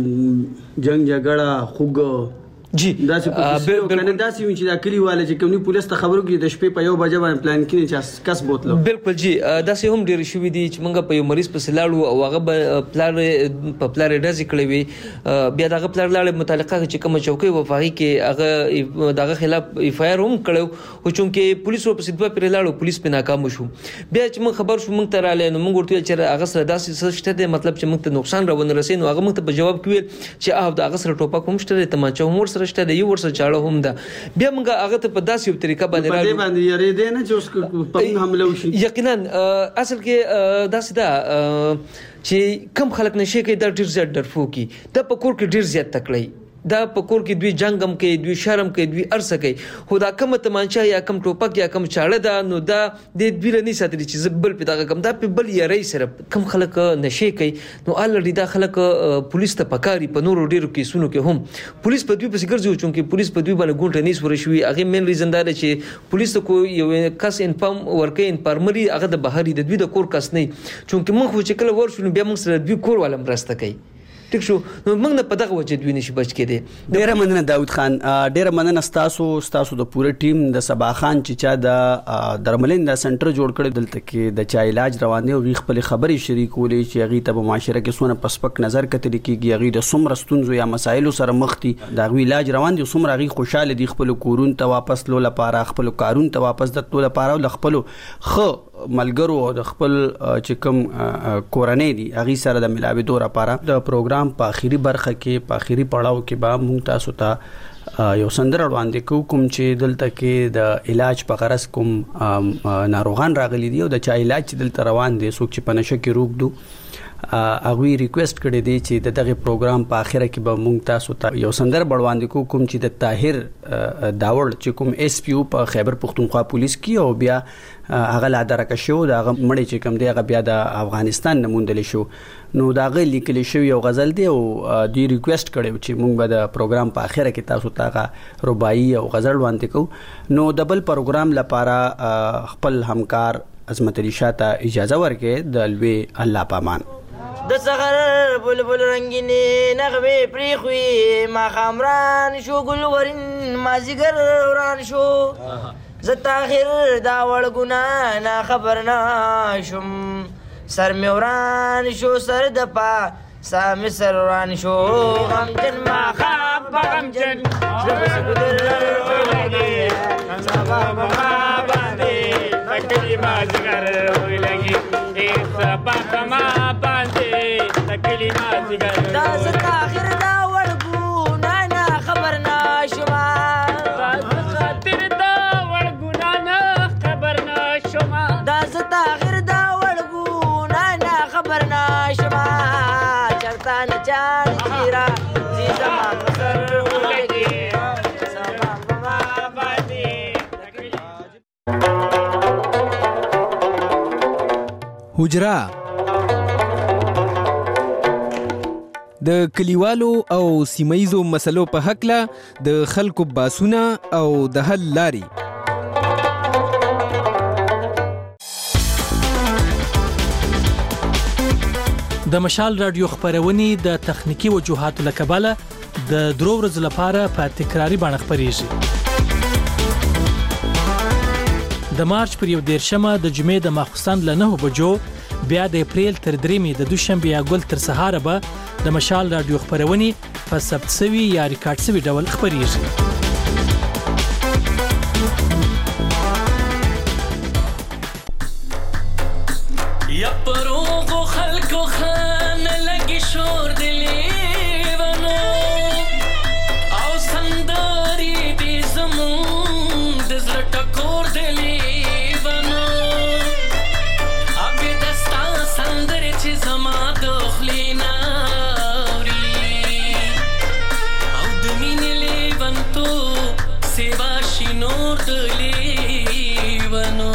جنګ جګړه خوږ جی داسې په کنه داسې وي چې دا کلیواله چې کوم دي پولیس ته خبرو کې د شپې په یو بجه باندې پلان کړي چې کس بوتلو. بالکل جی داسې هم ډېر شوي دي چې موږ په یو مریض پسې لاړو او هغه به پلار په پلار یې ډزې کړې وي، بیا د هغه پلار لاړې متعلقه چې کومه چوکۍ وه په هغې کې هغه د هغه خلاف اف آی آر هم کړی، خو چونکې پولیس ورپسې دوه پرې لاړو پولیس پرې ناکامه شو. بیا چې موږ خبر شو موږ ته راغلی نو موږ ورته ویل چې هغه سره داسې څه شته دی مطلب چې موږ ته نقصان راونه رسوي، نو هغه موږ ته په جواب کې ویل چې او د هغه سره ټوپک هم شته دی، تمانچه هم ورسره شته دی، یو ورسره چاړه هم ده. بیا موږ هغه ته په داسې یو طریقه باندې راغلو، په دې باندې یارېدې نه چې اوس په موږ حمله وشي. یقینا اصل کې داسې ده چې کم خلک نشي کوي دا ډېر زیات ډرفوکي، دا په کور کې ډېر زیات تکړی، دا په کور کې دوی جنګ هم کوي، دوی شرم کوي، دوی ارسه کوي، خو دا کم تمانچه یا کم ټوپک یا کم چاړه ده نو دا د دوی له نه ساتلی چې زه بل پې دغه کم دا پې بل یارۍ سره کم خلک نشي کوي، نو الریډي دا خلک پولیس ته پکاري په نورو ډېرو کیسونو کې هم پولیس په دوی پسې ګرځي، چونکې پولیس په دوی باندې ګونټه نیس ورشوي. هغې مین ریزن دا دی چې پولیس ته کو یو کس انفارم ورکوي انفارمري هغه د بهر د دوی د کور کس نه، چونکې موږ خو چې کله ورشو نو بیا موږ سره دوی کور والا مرسته کوي. ټیک شو، نو موږ نه په دغه وجه دوی نشي بچ کېدی. ډېره مننه داود خان، ډېره مننه ستاسو ستاسو د پوره ټیم د سبا خان چې چا د درملین د سنټر جوړ کړی دلته کې د چا علاج روان دی او هغوی خپلې خبرې شریکولې چې هغوی ته په معاشره کې څومره په سپک نظر کتلی کېږي، هغوی د څومره ستونزو یا مسایلو سره مخ دي، د هغوی علاج روان دی، څومره هغوی خوشحاله دي خپلو کورونو ته واپس تلو لپاره، خپلو کارونو ته واپس د تلو لپاره او له خپلو ښه ملګرو او د خپل چې کوم کورنۍ دي هغوی سره د ملاوېدو لپاره. د پروګرام په آخري برخه کې په آخري پړاو کې به موږ تاسو ته یو سندره وړاندې کوو کوم چې دلته کې د علاج په غرض کوم ناروغان راغلي دي او د چا علاج چې دلته روان دی څوک چې په نشه کې روږدو هغوی ریکویسټ کړی دی چې د دغه پروګرام په آخره کې به موږ تاسو ته یو سندره وړاندې کوو کوم چې د طاهر داوړ چې کوم ایس پی او په خیبر پختونخوا پولیس کې او بیا هغه لا درکه شو د هغه مړی چې کوم دی هغه بیا د افغانستان نه موندلی شو، نو د هغه لیکلی شوی یو غزل دی او دوی ریکویسټ کړی چې موږ به د پروګرام په آخره کې تاسو ته هغه رباعي او غزل وړاندې کوو. نو د بل پروګرام لپاره خپل همکار عظمت علي شاه ته اجازه ورکړئ. د لوی الله پامان. د سحر بلبل رنگینې نغمې پرېښوي، ماښام ران شو ګل ورین مازدیګر وران شو، زه طاهر دا وړ ګناه نه خبر نه شم، سر مې وران شو سر د پا سا مې سر وران شو، غمجن ماښام په غمجن زه به ګودر ولګي سبا به ما باندې د کلي مازدیګر ولګي سبا به ما دا زه طاهر دا وړ ګناه نه خبر نه شومه، دا زه طاهر دا وړ ګناه نه خبر نه شومه، دا زه طاهر دا وړ ګناه نه خبر نه شومه، چرته نه چا نه چیرا زی زما حجره د کلیوالو او سیمایزو مسلو په حقله د خلکو باسونه او د حل لاري. د مشال رادیو خبرونه د تخنیکی وجوهاتو لکباله د درو ورځې لپاره په تکراری باندې خبريږي. د مارچ پر یو دیرشمه د جمعې د ماخوستن له نه بجو بیا د اپریل تر دریمې د دوشنبه یا ګل تر سهار به د مشال رادیو خبرونه په ثبت شوی یا ریکارډ شوی ډول خبريږي. یا پروغو خلکو خان لګي شور دلی ونو او سندري دې زمون د زړه ټکور دلی ونو ابي دستا سندري چې زما د خلینا او د مینې لیوان تو سیوا شي نور دلی ونو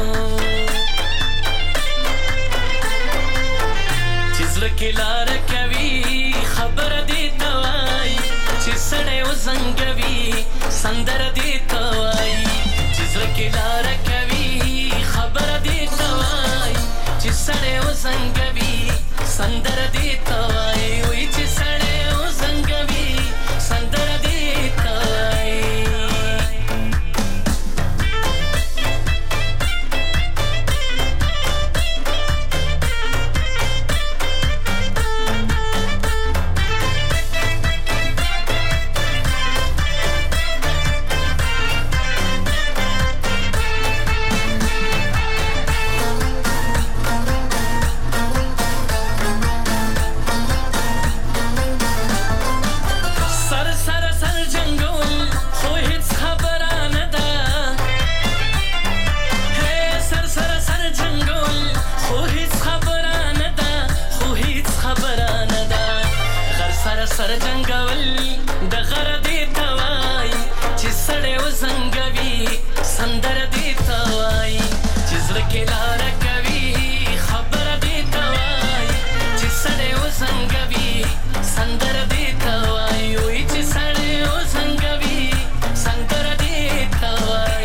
کلار کوي خبر دې توای چې سړې وزنګوي سندر دې توای چې کلار کوي خبر دې توای چې سړې وزنګوي سندر دې توای وای چې سړې وزنګوي سندر دې توای. سر جنگول د غر دې توای چې سړې وزنګوي سندر دې توای چې زړه کې لار کوي خبر دې توای چې سړې وزنګوي سندر دې توای وای چې سړې وزنګوي سندر دې توای.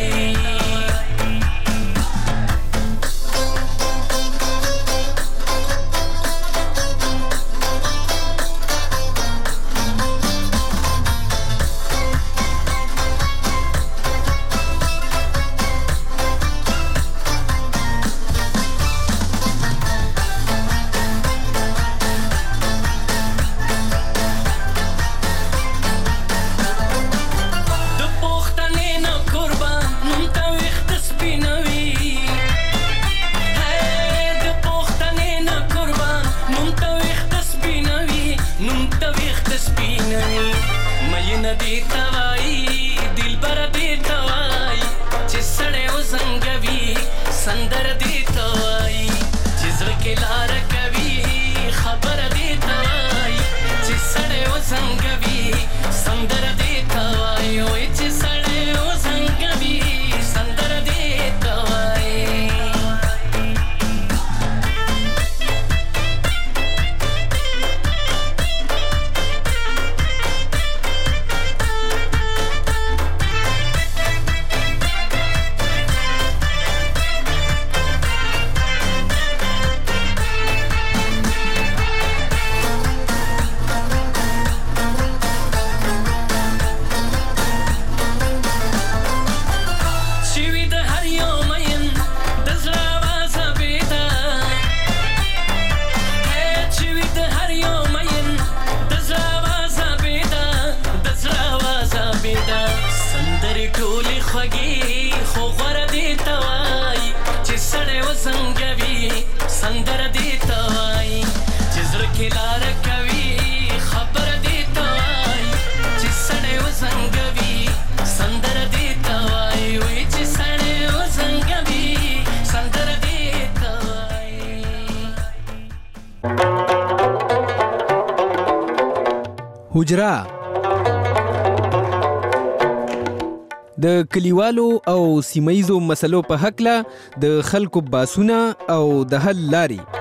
حجره د کلیوالو او سیمایزو مسلو په هکله د خلکو باسونه او د حل لارې.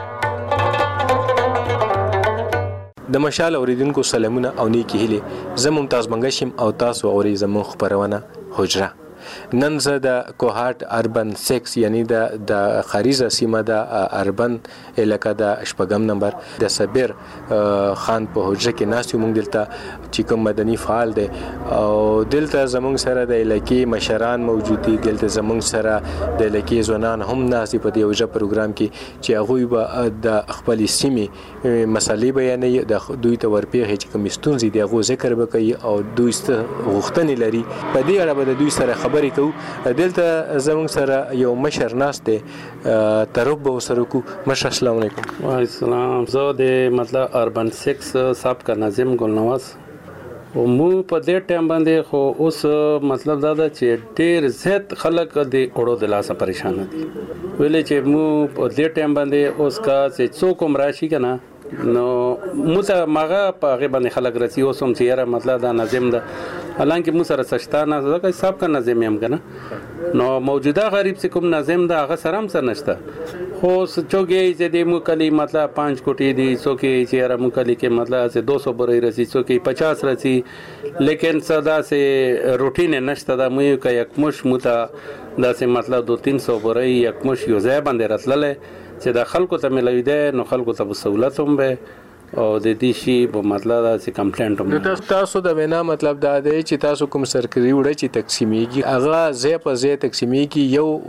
د مشال اوریدونکو سلامونه او نیکی هیلې. زه ممتاز منګشم او تاسو اورئ زموږ خپرونه حجره. نن زه د کوهاټ اربن سکس یعنی د د خاریزه سیمه د اربن علاقه د شپږم نمبر د صبر خان په حجره کې ناس یو موږ دلته چې کوم مدني فعال دی او دلته زموږ سره د علاقې مشران موجود دي. دلته زموږ سره د علاقې ځوانان هم ناس دي په دې یو پروګرام کې چې هغوی به د خپل سیمې مسالې بیانوي، د دوی ته ورپېښې چې کوم ستونزې دي هغو ذکر به کوي او دوی غوښتنې لري. په دې اړه به د دوی سره خبرې کوو. دلته زموږ سره یو مشر ناست دی، تعارف به ورسره وکړو. مشر السلام علیکم. وعلیکم السلام. زه د مطلب اربن سکس سابقه ناظم ګلنواز او مو په دې ټایم باندې خو اوس مطلب دا ده چې ډېر زیات خلک د اړو د لاسه پریشان دي. ویلې چې مو په دې ټایم باندې اوس کا چې څوک هم راشي که نه نو موته مغه په هغې باندې خلک رسي. اوس هم چې یاره مطلب دا ناظم ده حالانکه مو سره سشته نه ځکه حساب کا ناظم یم که نه نو موجوده غریب چې کوم ناظم ده هغه سره هم څه نشته. خو څوک یې چې د مو کلي مطلب پانچ کوټې دي، څوک یې چې یاره مو کلي کې مطلب چې دو سو برۍ رسي، څوک یې پچاس رسي، لیکن څه داسې روټین نشته. دا مو که یکمش مو ته داسې مطلب دو تین سو برۍ یکمش یو ځای باندې راتللی چې د خلکو ته ملوي دی نو خلکو ته به سهولت هم وي او د دې شي په مطلب دا چې کمپلینټ هم نو تاسو د وینا مطلب دا دی چې تاسو کوم سرکري وړه چې تقسیمیږي هغه ځای په ځای تقسیمیږي،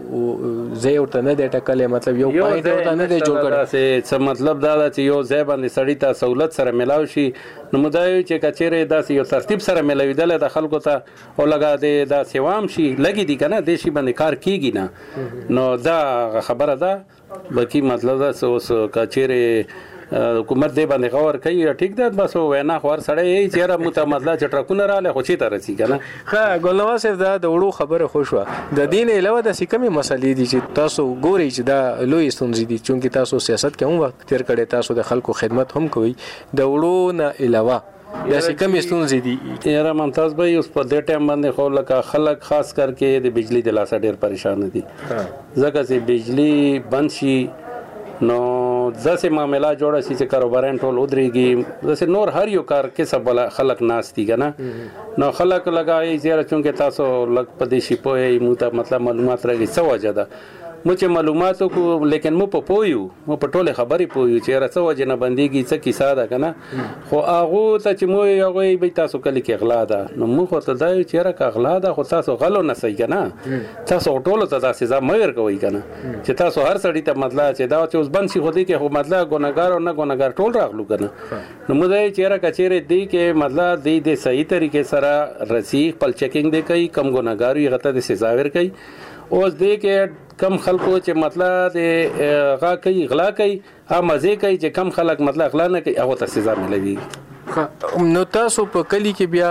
یو ځای ورته نه دی ټاکلی، مطلب یو پوینټ ورته نه دی جوړ کړی. څه مطلب دا ده چې یو ځای باندې سړي ته سهولت سره میلاو شي نو مو دا یو چې که چیرې داسې یو ترتیب سره میلاویدلی د خلکو ته او لږه د دا سیوام شي لګي دي که نه دې شي باندې کار کېږي نه نو دا خبره ده. بقي مطلب دا اوس که چیرې حکومت دې باندې غور کوي ټیک ده بس وینا خو هر سړی یې چې یاره مو ته مطلب چې ټرکونه راغلی خو چېرته رسي که نه. ښه ګلنواز صاحب دا د وړو خبره خو شوه. د دې نه علاوه داسې کومې مسلې دي چې تاسو ګورئ چې دا لویې ستونزې دي چونکې تاسو سیاست کې هم وخت تېر کړی، تاسو د خلکو خدمت هم کوئ، د وړو نه علاوه داسې کومې ستونزې دي؟ یاره ممتاز بھائی اوس په دې ټایم باندې خو لکه خلک خاص کر کې د بجلی د لاسه ډېر پریشان دي ځکه چې بجلی بند شي نو داسې معامله جوړه شي چې کاروباران ټول ودرېږي. داسې نور هر یو کار کسب والا خلک ناست دي که نه نو خلک لګایي زیاره چونکې تاسو لږ په دې شي پوهئ مو ته مطلب معلومات راغلي څه وجه ده مو چې معلومات وکړو لیکن مو په پوهیو مو په ټولې خبرې پوهیو چې یاره څه وجې نه بندېږي څه کیسه ده که نه خو هغو ته چې مو هغوی بی تاسو کلي کې غلا ده نو موږ ورته دا یو چې یاره که غلا ده خو تاسو غلو نه صحیح که نه تاسو ټولو ته دا سزا مه ورکوئ که نه چې تاسو هر سړي ته مطلب چې دا چې اوس بند شي خو دې کې خو مطلب ګناهګار او نه ګناهګار ټول راغلو که نه نو موږ دا چې یاره که چیرې دې کې مطلب دې د صحیح طریقې سره رسي خپل چیکینګ دې کوي کم ګناهګار وي هغه ته د سزا ورکوي. اوس دې کې کم خلکو چې مطلب د غا کوي غلا کوي هغه مزې کوي چې کم خلک مطلب غلا نه کوي هغو ته سزا ملوي. نو تاسو په کلي کې بیا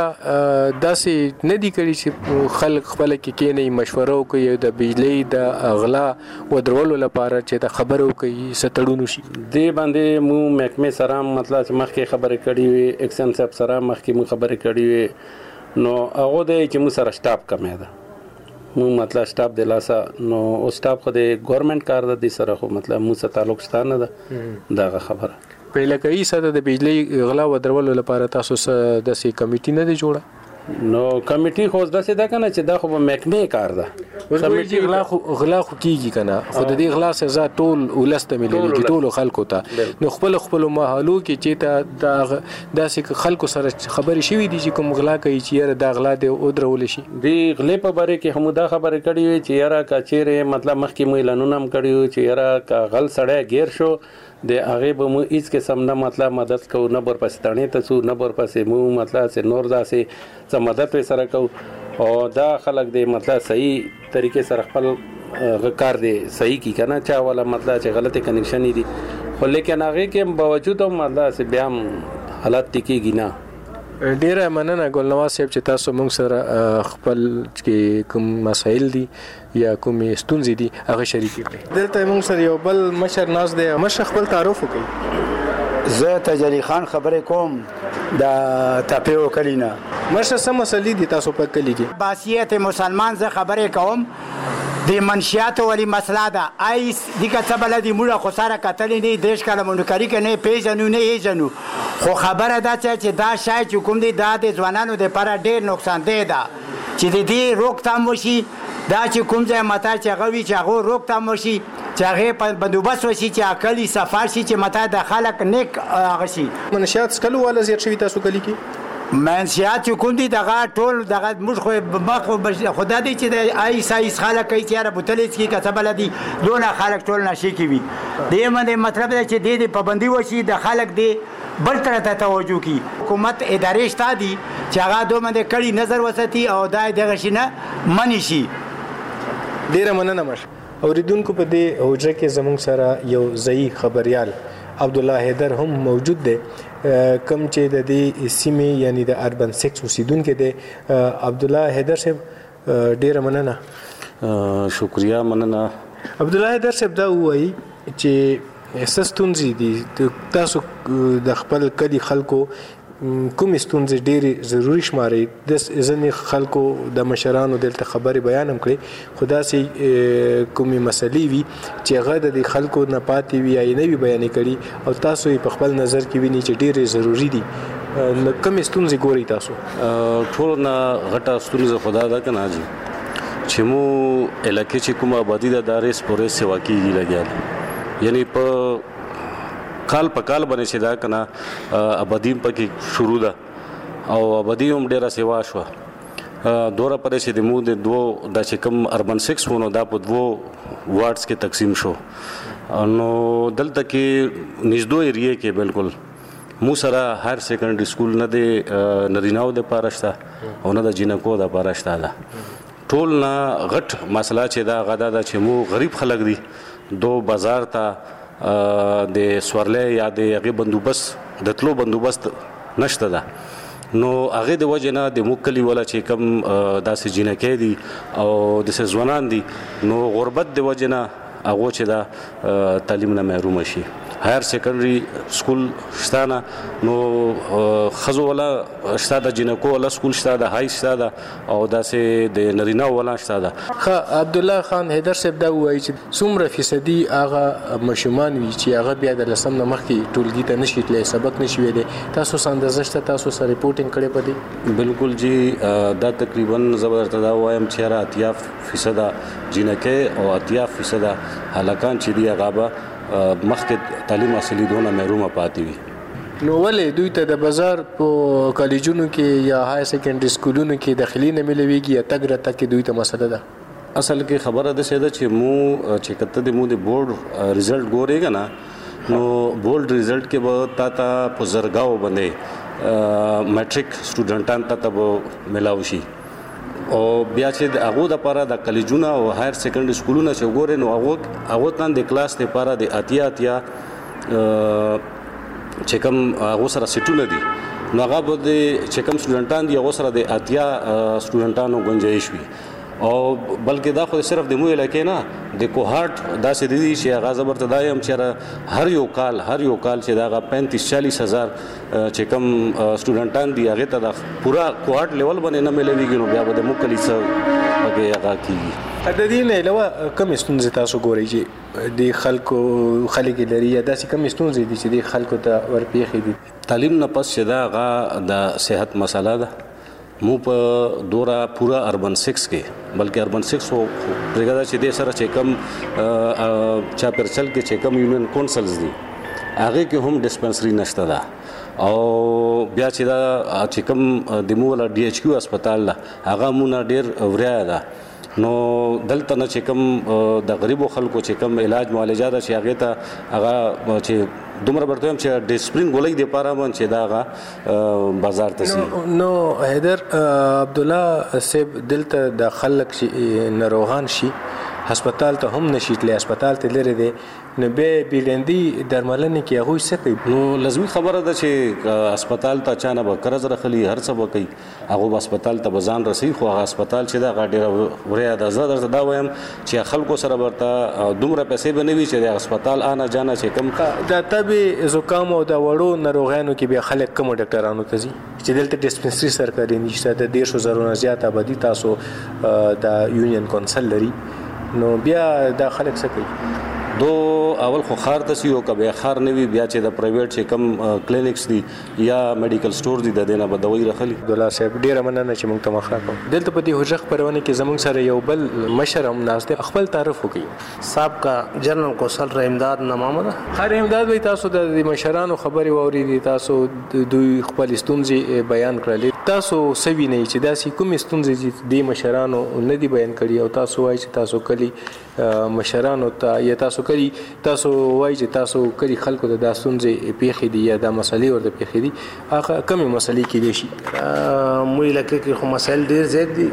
داسې نه دي کړي چې خلک خپله کې کېنئ مشوره وکړي د بجلۍ د غلا ودرولو لپاره چې د خبرې وکړي څه تړون وشي؟ دې باندې مو محکمې سره مطلب چې مخکې خبرې کړې وې اکسن صاحب سره مخکې مو خبرې کړې وې نو هغو دی چې مو سره سټاپ کمی ده مو مطلب سټاپ د لاسه نو او سټاپ خو د ګورنمنت کار ده دې سره خو مطلب مو سره تعلق شته نه ده دغه خبره. په علاقایي سطح د بجلۍ غلا ودرولو لپاره تاسو څه داسې کمیټي نه دی جوړه؟ نو کمیټي خو داسې ده که نه چې دا خو به محکمې کار ده. کمیټي غلا خو غلا خو کېږي که نه خو د دې غلا سزا ټول ولس ته ملېږي ټولو خلکو ته نو خپلو خپلو محلو کې چې ته دا داسې خلکو سره خبرې شوي دي چې کوم غلا کوي چې یاره دا غلا دی ودرولی شي؟ دې غلې په باره کې هم دا خبرې کړې وې چې یاره که چیرې مطلب مخکې مو اعلانونه هم کړي وو چې یاره که غل سړی ګیر شو د هغې به مو هېڅ قسم نه مطلب مدد کوو نه ورپسې تڼۍ ته څو نه ورپسې مو مطلب چې نور داسې څه مدد پرې سره کوو او دا خلک د مطلب صحیح طریقې سره خپل کار دی صحیح کي که نه چا والا مطلب چې غلطې کنیکشنې دي خو لیکن هغې کې باوجود هم مطلب چې بیا هم حالت ټیکېږي نه. ډیره مننه ګلنواز صاحب چې تاسو موږ سره خپل چې کوم مسایل دي یا کومې ستونزې دي هغه شریکې کړئ. دلته موږ سره یو بل مشر ناست دی، مشر خپل تعارف وکړئ. زه تجلی خان خبرې کوم د تپېو کلي نه. مرشه سم مسلې دي تاسو په کلی کې باسیت مسلمان زه خبرې کوم د منشیات ولی مسله ده ایس دیګه څه بلدي موږ خو سره کتلې نه دیش کله مونږکاری کنه پیژنو نه یې خو خبره ده چې دا شای چې کوم دي دا د ځوانانو د لپاره ډېر نقصان دی دا چې د دې روکتام وشي دا چې کوم ځای متا چې هغه وي چې هغه روکتام وشي چې هغه په بندوبست وشي چې عقلي صفار شي چې متا د خلک نیک هغه شي منشیات سکلو ولا زیات شوي تاسو کلی کې منشیات کوم دي دغه ټول دغه موږ خو مخ خدا دې چې د ایس ایس خلک کوي چې را بوتلې کې کسب لدی دونه خلک ټول نشي کوي دې باندې مطلب دی چې دې پابندي وشي د خلک دې بل طرف ته توجه کی حکومت ادارې شته دي چې هغه دوه باندې کړي نظر وساتي او دای دغه شینه منی شي ډیره مننه مشه اوریدونکو په دې حجره کې زموږ سره یو ځای خبريال عبد الله حیدر هم موجود دی کم چې د دې سیمې یعنی د اربن سکس اوسیدونکو دی عبد الله حیدر صاحب ډیره مننه شکریا مننه عبد الله حیدر صاحب دا وایي چې ستونزې دي تاسو د خپل کلی خلکو کوم ستونزې ډېرې ضروري شماري د ځینې خلکو د مشرانو دلته خبرې بیان هم کړې خو داسې کومې مسلې وي چې هغه د خلکو نه پاتې وي یا یې نه وي بیانې کړي او تاسو یې په خپل نظر کې وینئ چې ډېرې ضروري دي کومې ستونزې ګورئ تاسو ټولو نه غټه ستونزه خو دا ده که نه حاجي چې مو علاقې چې کومه آبادي ده دا ریس په ریس سیوا کېږي لګیا ده یعنی په کال په کال باندې چې دا کنه آبادی پکې شروع ده او آبادی هم ډیره سیوا شو دوره پرې چې د مو د دوه د چې کوم اربن سکس ونه دا په دوه وارډز کې تقسیم شو نو دلته کې نږدې ایریا کې بالکل مو سره هر سیکنډري سکول نه د نریناو د پارشته او نه د جنکو د پارشته ده ټول نه غټ مسله چې دا غدا ده چې مو غریب خلک دي دو بازار ته د سورلې یا د هغه بندوبست د تلو بندوبست نشته ده نو هغه د وجه نه د مکلی ولا چې کم داسې جنکې دي او د ځوانان دي نو غربت د وجه نه هغه چې دا تعلیم نه محروم شي هایر سیکنډري سکول شته نو خزو ولا شته د جنکو ولا سکول شته د هاي شته او داسې د نرینا ولا شته ده خا عبد الله خان حیدر صاحب دا وایي چې څومره فیصدي هغه مشمان وي چې هغه بیا د لسم نه مخکې ټولګي ته نشي تللی سبق نشي ویلی تاسو اندازه شته تاسو سره ریپورټینګ کړی په دې بالکل جی دا تقریبا زبردست دا وایم چې را اتیا فیصد جنکې او اتیا فیصد هلکان چې دی هغه مخکې تعلیم حاصلې دونه محرومه پاتې وي نو ولې دوی ته د بازار په کالجونو کې یا های سیکنډري سکولونو کې داخلي نه ملويږي یا تګ راتګ کې دوی ته مسله ده اصل کې خبره ده چې مو چې کته د مو د بورډ ریزلټ ګورېګا نه نو بورډ ریزلټ کې به تا ته په زرګاو باندې میټریک سټوډنټان ته به ملاوي شي او بیا چې هغه د لپاره د کالجونو او هایر سیکنډري سکولونو چې ګورې نو هغه هغه تان د کلاس لپاره د اتیا اتیا چې کوم هغه سره سټونه دي نو هغه به د چې کوم سټوډنټان دي هغه سره د اتیا سټوډنټانو گنجائش وي او بلکې دا خو صرف د مو علاقې نه د کوهارت داسې دي چې هغه زبرته دایم چې هر یو کال هر یو کال چې دا پینتیس چالیس هزار چې کوم سټوډنټان دي هغه ته د پورا کوهارت لیول باندې نه ملويږي نو بیا به د مکلی څه هغه هغه کیږي د دې نه علاوه کوم ستونزې تاسو ګورئ چې د خلکو خلک لري یا داسې کوم ستونزې دي چې د خلکو ته ورپېښې دي تعلیم نه پس چې دا هغه د صحت مسله ده مو په دورا پورا اربن سکس کې بلکې اربن سکس او پرګدا چې د سره چې کم چا پرچل کې چې کم یونین کونسلز دي هغه کې هم ډسپنسري نشته ده او بیا چې دا چې کم د مو ولا ډي ایچ کیو هسپتال هغه مونږ ډیر وریا ده نو دلته نه چې کم د غریبو خلکو چې کم علاج معالجه ده چې هغه ته هغه چې دومره برته هم چې ډیسپلین ګولې د پاره باندې چې داغه بازار ته سي نو حیدر عبد الله صاحب دلته د خلک شي نروغان شي هسپتال ته هم نشي تللی، هسپتال ته لرې دی، نو بیا بیډندي درملنې کې هغوی څه کوي؟ نو لازمي خبره ده چې هسپتال ته چا نه به قرض راخلي، هر څه به کوي، هغه به هسپتال ته به ځان رسوي. خو هغه هسپتال چې ده هغه ډېره وړیا ده. زه درته دا وایم چې خلکو سره ورته دومره پیسې به نه وي چې د هسپتال آنه جانه چې کوم د تبې زکام او د وړو ناروغیانو کې بیا خلک کومو ډاکټرانو ته ځي چې دلته ډسپنسري سرکاري نشته، د دېرشو زرو نه زیات آبادي تاسو د یونین کونسل لري، نو بیا دا خلک څه کوي؟ دو اول خو خار ته سی او کبه خار نه وی بیا چې د پرایویټ چې کم کلینکس دي یا میډیکل سٹور دي د دینه به دوی راخلي. دولا صاحب ډیره مننه چې موږ ته مخه کوم. دلته په دې حجره خبرونه کې زموږ سره یو بل مشر هم ناشته خپل تعارف وکړي. صاحب کا جنرال کوسل رحمداد نامه ده. خیر امداد وي تاسو د مشرانو خبري واوري تاسو دوی خپل ستونزې بیان کړلې. تاسو سوي نه چې داسې کوم ستونزې د مشرانو نه دي بیان کړي او تاسو وایي چې تاسو کلی مشرانو ته یا تاسو کلی تاسو وایي چې تاسو کلی خلکو د ستونزې پیښې دي یا د مسلې ورته پیښې دي، هغه کومې مسلې کېدای شي؟ موږ لکه کې خو مسایل ډېر زیات دي،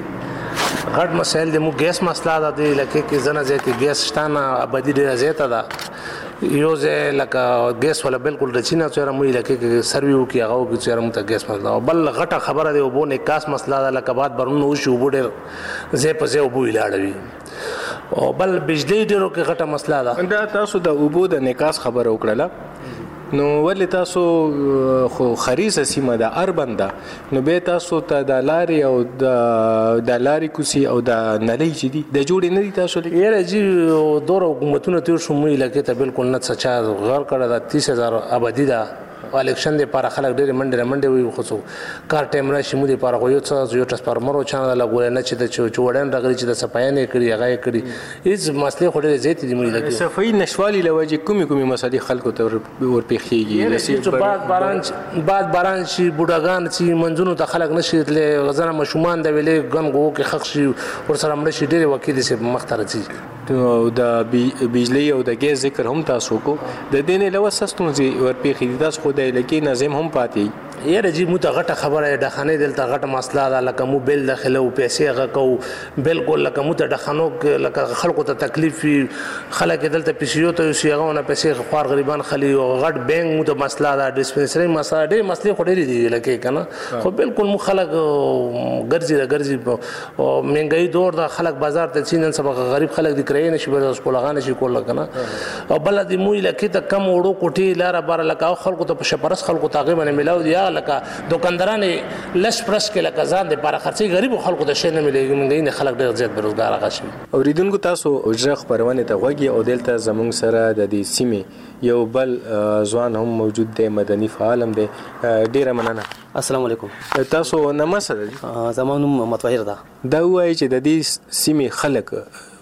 غټ مسایل دي. موږ ګیس مسله ده دی لکه کې زنه زیات ګیس شته نه، آبادي ډېره زیاته ده. یو ځای لکه ګیس ولا بالکل رچینه چې موږ لکه کې سروي وکړي هغه وکړي چې موږ ته ګیس مسله. بل غټه خبره دی وبو نه کاس مسله ده لکه بعد برونو وشي وبو ډېر زه په زه وبو لاړوي او بل بجلی ډیرو کې غټه مسله ده. دا تاسو د اوبو د نکاس خبره وکړه، نو ولې تاسو خو خریزه سیمه ده اربن ده، نو به تاسو ته د لارې او د د لارې کوسي او د نلۍ چې دي د جوړې نه دي تاسو لري؟ یاره جی دوه حکومتونه تیر شو موږ لکه ته بالکل نه څه چا غیر کړه ده. تیس هزار آبادي ده، الیکشن د لپاره خلک ډېر منډه منډه وي، خو کار ټایم راشي مو د لپاره خو یو څه یو ټرانسفارمر او چانه لګول نه چې د چوړن راغلي چې د صفای نه کړی هغه کړی هیڅ مسله خو ډېر زیات دي. موږ لکه صفای نشوالي لوجه کومي کومي مسالې خلکو ته ور پیخيږي، نصیب بعد باران بعد باران شي بوډاګان چې منځونو ته خلک نشي تل غزنه مشومان د ویلې ګنګو کې خخ شي ور سره مړ شي ډېر وکیل سي مختار شي. د بجلی او د ګیس ذکر هم تاسو کو د دینه لوسستون زی ور پیخي تاسو خو د لکه نظم هم پاتې. یاره جی مو ته غټه خبره ده، خانه دلته غټه مسله ده لکه مو بل داخله او پیسې غکو بالکل لکه مو ته دخنو لکه خلکو ته تکلیف خلک دلته پیسې ته سیغه نه پیسې خوار غریبان خلی او غټ بانک مو ته مسله ده، ډسپنسري مسله ده، مسلې خوري دي لکه کنه خو بالکل مو خلک ګرځي ګرځي او مهنګي دور ده، خلک بازار ته چینن سبا غریب خلک د کرای نشي بل سکولغان شي کول کنه او بل د مو لکه ته کم وړو کوټي لاره بار لکه خلکو ته په شپرس خلکو ته غو باندې ملاو دي لکه دکانداران لش پرس کې لکه ځان د لپاره خرڅي غریب خلکو ته شي نه مليږي، موږ نه خلک ډېر زیات بیروزګار غشي. اوریدونکو تاسو اوجره خبرونه ته غوږی او دلته زموږ سره د دې سیمې یو بل ځوان هم موجود دی، مدني فعال هم دی. ډیره مننه. السلام علیکم. تاسو نامه سره دي؟ زمونږ نوم متوهر ده. دا وایي چې د دې سیمې خلک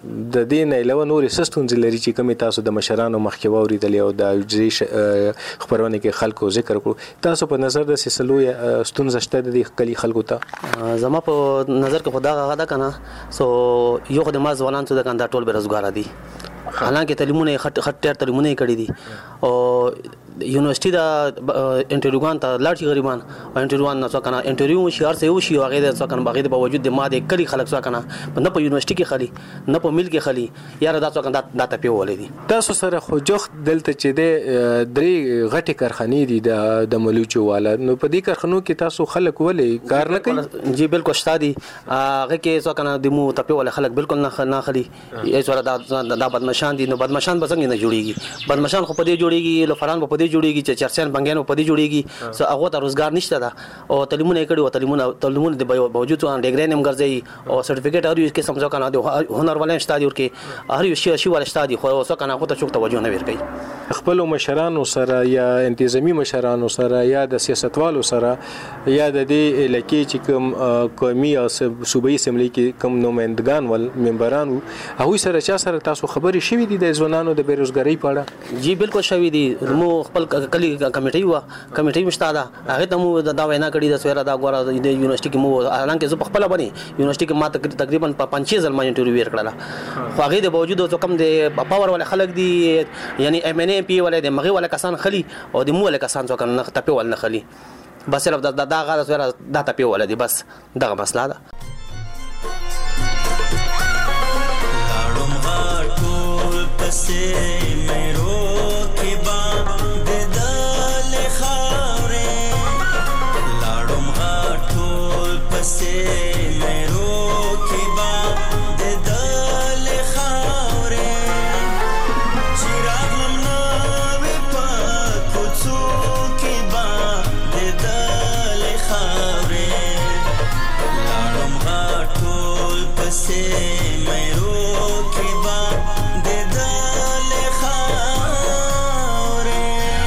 د دې نه علاوه نورې څه ستونزې لري چې کومې تاسو د مشرانو مخکې واورېدلې او د حجرې خپرونه کې خلکو ذکر کړو، تاسو په نظر د سلسلو ستونزه شته د دې کلي خلکو ته؟ زما په نظر کې خدا غدا کنه سو یو خو د ما ځوانان څه د کنده ټول بیروزګار دي، حالانکه تعلیمونه خټ خټ ټر تعلیمونه کړي دي او یونیورسيټي دا انټروګان ته لاړ شي غریبان او انټروګان نه څو کنه انټرویو شي هر څه یو شي هغه د څو کنه باغې د باوجود د ما د کلی خلک څو کنه نه په یونیورسيټي کې خالي نه په مل کې خالي یار دا څو کنه دا ته پیولې دي. تاسو سره خو جوخت دلته چې د درې غټي کارخانې دي د د ملوچو والا، نو په دې کارخانو کې تاسو خلک ولې کار نه کوي؟ جی بالکل شته دي، هغه کې څو کنه د مو ته پیول خلک بالکل نه نه خالي یې سره دا دا بدمشان دي، نو بدمشان به څنګه نه جوړيږي؟ بدمشان خو په دې جوړيږي، لفران په دې جوړيږي چې چرچن بنګانو په دې جوړيږي، سو هغه ته روزګار نشته ده او تعلیمونه کړي او تعلیمونه تعلیمونه د باوجود ان ډیګری نیم ګرځي او سرټیفیکټ اوري کې سمجو کنه د هنر ولې شته دي ورکه هر یو شی شی ول شته دي خو سو کنه هغه ته څوک توجه نه ورکړي. خپل مشرانو سره یا انتظامی مشرانو سره یا د سیاستوالو سره یا د دې لکه چې کوم قومي او صوبایي سملي کې کوم نوماندگان ول ممبرانو هغه سره چا سره تاسو خبرې شوې دي د ځوانانو د بیروزګاری په اړه؟ جی بالکل شوې دي، مو خپل کلی کمیټي و کمیټي مشته ده هغه ته مو دا وینا کړی د سویرا دا غوړه د یونیورسيټي کې مو حالانکه زه په خپل باندې یونیورسيټي کې ما تقریبا په پنځه ځل ما انټرویو ورکړل، خو هغه د باوجود څو کم د پاور ول خلک دي یعنی ام ان ای پی ول د مغي ول کسان خلی او د مو ول کسان څو کنه تپی ول نه خلی، بس صرف دا دا غا سویرا دا تپی ول دي، بس دغه مسله ده. پسې مې روکې با د دل خاورې لاړم غاټول پسې مې روکې با د دل خاورې چې راغلم نوې په کوڅو کې با د دل خاورې لاړم غاټول پسې مې روکې با د دل خاورې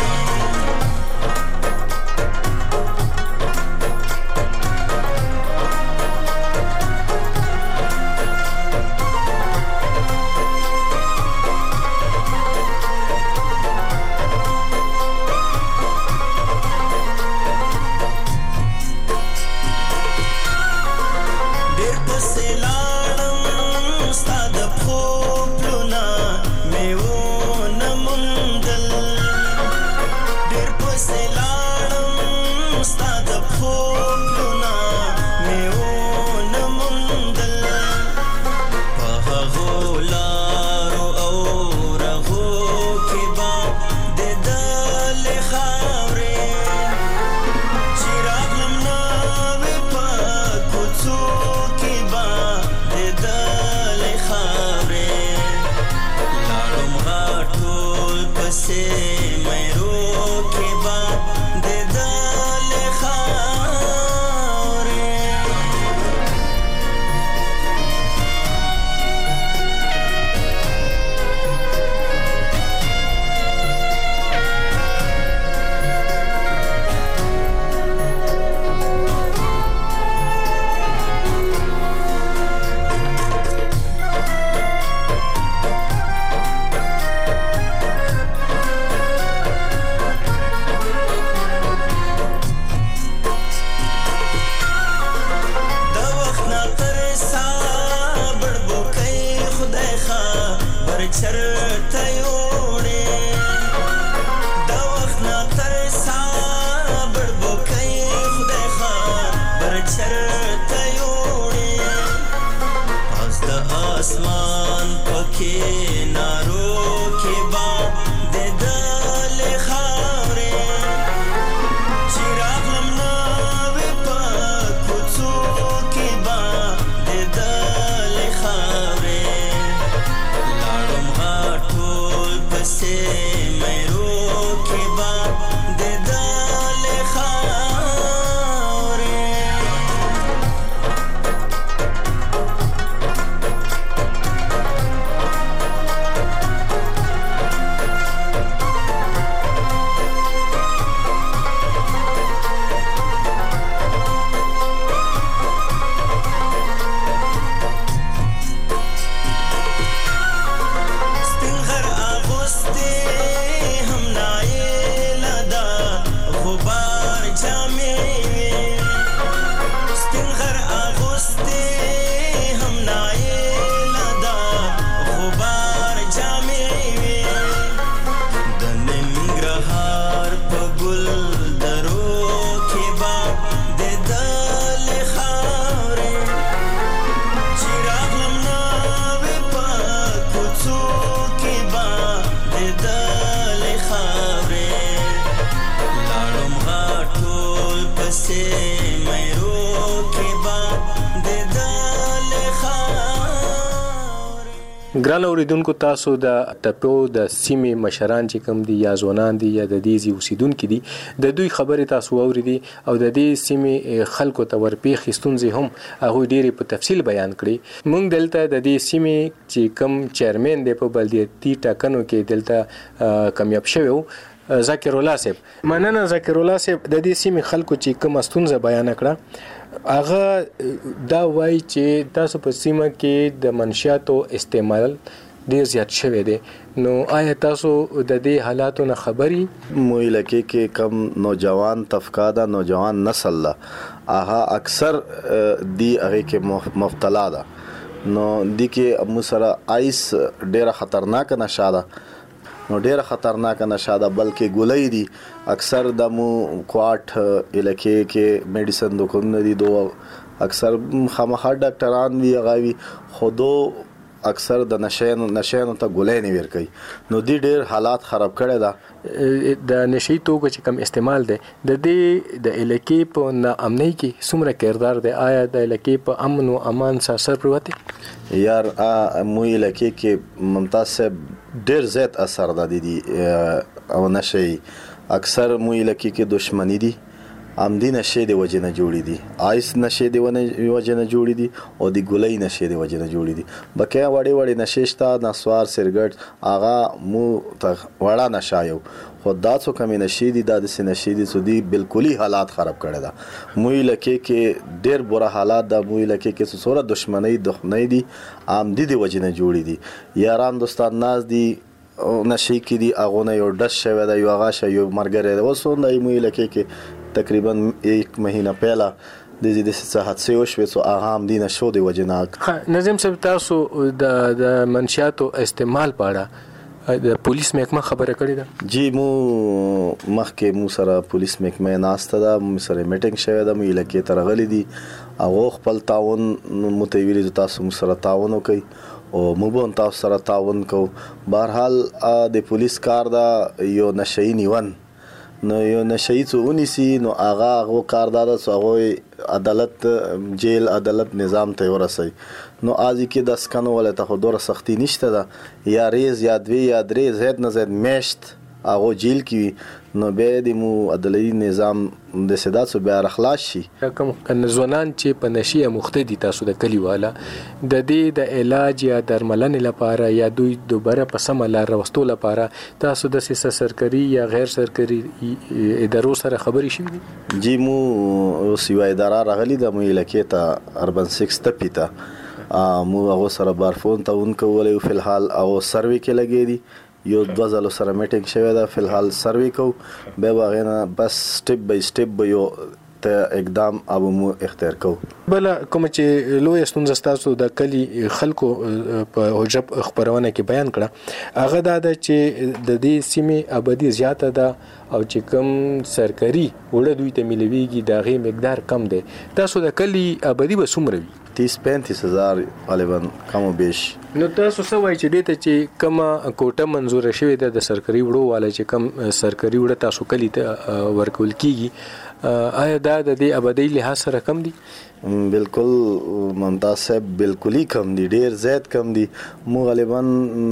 ډېر پسې لاړم ستا د پښو پلونه مې ونه موندل ډېر پسې لاړم ستا د پښو پلونه مې ونه موندل په هغو لارو او رغو کې به د دل خاورې چې راغلم نوې په کوڅو کې به د دل خاورې لاړم غاټول پسې مې روکې به د دل خاورې د وخت نه تر سا بړبوکی خدای خبر چرته یوړې د وخت نه تر سا بړبوکی خدای خبر چرته یوړې پاس د اسمان پکې نارو کې با د دل خاورې چې راغلم نوې په کوڅو کې با د دل خاورې لاړم غاټول پسې مې روکې با د دل خاورې سپین غر اغوستې هم نایله ده غبار جامې وې سپین غر اغوستې هم نایله ده غبار جامې وې د ننګرهار په ګل درو کې به د دل خاورې چې راغلم نوې په کوڅو کې به د دل خاورې لاړم غاټول پسې مې روکې به د دل خاورې ګران اوریدونکو تاسو د ټپو د سیمې مشران چې کوم دي یا ځوانان دي یا د دې ځای اوسیدونکي دي د دوی خبرې تاسو واورېدې او د دې سیمې خلکو ته ورپېښې ستونزې هم هغوی ډېرې په تفصیل بیان کړي. موږ دلته د دې سیمې چې کوم چیرمن دی په بلدیاتي ټاکنو کې دلته کامیاب شوی و ذاکر الله صاحب. مننه ذاکر الله صاحب. د دې سیمې خلکو چې کومه ستونزه بیان کړه هغه دا وایي چې تاسو په سیمه کې د منشیاتو استعمال ډیر زیات شوی دی نو آیا تاسو د دې حالاتو نه خبري؟ مو علاقې کې کم نوجوان طبقه دا نوجوان نسل لا آها اکثر دی هغه کې مبتلا ده نو دی کې مو سره آیس ډیره خطرناک نشه ده نو ډیره خطرناک نشه ده بلکې ګولۍ دي اکثر د مو کوټ علاقې کې میډیسن دکان دي دوه اکثر خامخا ډاکټران وی غاوي خودو اکثر د نشین نشینو ته ګولې نه ورکوي نو دی ډیر حالات خراب کړي دا د نشي توکو چې کم استعمال دی د دې د علاقې په ناامنۍ کې څومره کردار دی آیا د علاقې په امن او امان سره اثر پروتي یار مو علاقې کې ممتاز صاحب ډیر زیات اثر د دې او نشي اکثر مو علاقې کې دشمنی دي عمدي نشې د وجه نه جوړې دي آیس نشې د وجه نه جوړې دي او د ګولۍ نشې د وجه نه جوړې دي بکیا وړې وړې نشې شته نسوار سرګټ هغه مو ته وړه نشه یو خو دا څو کمې نشې دي دا داسې نشې دي چې دي بالکلي حالات خراب کړی ده مو علاقې کې ډېر بره حالات ده مو علاقې کې څومره دښمنۍ دښمنۍ دي عمدي د وجه نه جوړې دي یاران دوستان ناز دي نشې کې دي هغه نه یو ډش شوی ده یو هغه شی یو ملګری دی اوس هم د مو علاقې کې تقریبا یک مهینه پهلا د دې د څه حادثه وشوه سو هغه هم دینه شو دی وجنه نظم صاحب تاسو د د منشیاتو استعمال پاړه د پولیس محکمه خبره کړې ده جی مو مخکې مو سره پولیس محکمه ناسته ده مو سره میټینګ شوه ده مو لکه ترغلي دي او خپل تعاون متویل تاسو مو سره تعاون وکي او مو به تاسو سره تعاون کو بهرحال د پولیس کار دا یو نشئی نیون نو یو نشئی څو ونیسي نو هغه هغه کاردار څو هغه عدالت جیل عدالت نظام ته ورسي نو ازي کې د سکنو ولته خو ډوره سختی نشته ده یا ریز یا دوی یا درې زید نه زید میشت هغه جیل کې نو به د مو عدالتي نظام د سدات سو بیا اخلاص شي کوم ځوانان چې په نشي مختدي تاسو د کلیواله د دې د علاج یا درملنې لپاره یا دوی دوباره په سم لار راوستو لپاره تاسو د سرکري یا غیر سرکري ادارو سره خبري شي جی مو سیوا اداره راغلي د مو علاقې ته اربن سکس ته پیتا مو هغه سره بارفون ته اون کولې په الحال او سروي کې لګې دي یو دوه ځله سره میټینګ شوی دا په الحال سروي کو به واغینه بس سټپ بای سټپ به یو ته اقدام ابو مو اختیار کو بل کوم چې لوی ستونزه تاسو د کلی خلکو په حجب خبرونه کې بیان کړه هغه دا چې د دې سیمې آبادی زیاته ده او چې کوم سرکري وړه دوی ته ملويږي دا غي مقدار کم دی تاسو د کلی آبادی به څومره وي तीस पैंतीस हज़ार غالبا कम बेश نو تاسو څه وایي چې دته چې کومه کوټه منزور شوې ده د سرکري وړو والے چې کم سرکري وړه تاسو کلی ته ورکول کیږي آیا دا د دې آبادی له سره کم دي بالکل ممتاز صاحب بالکل کم دي ډیر زیات کم دي مو غالبا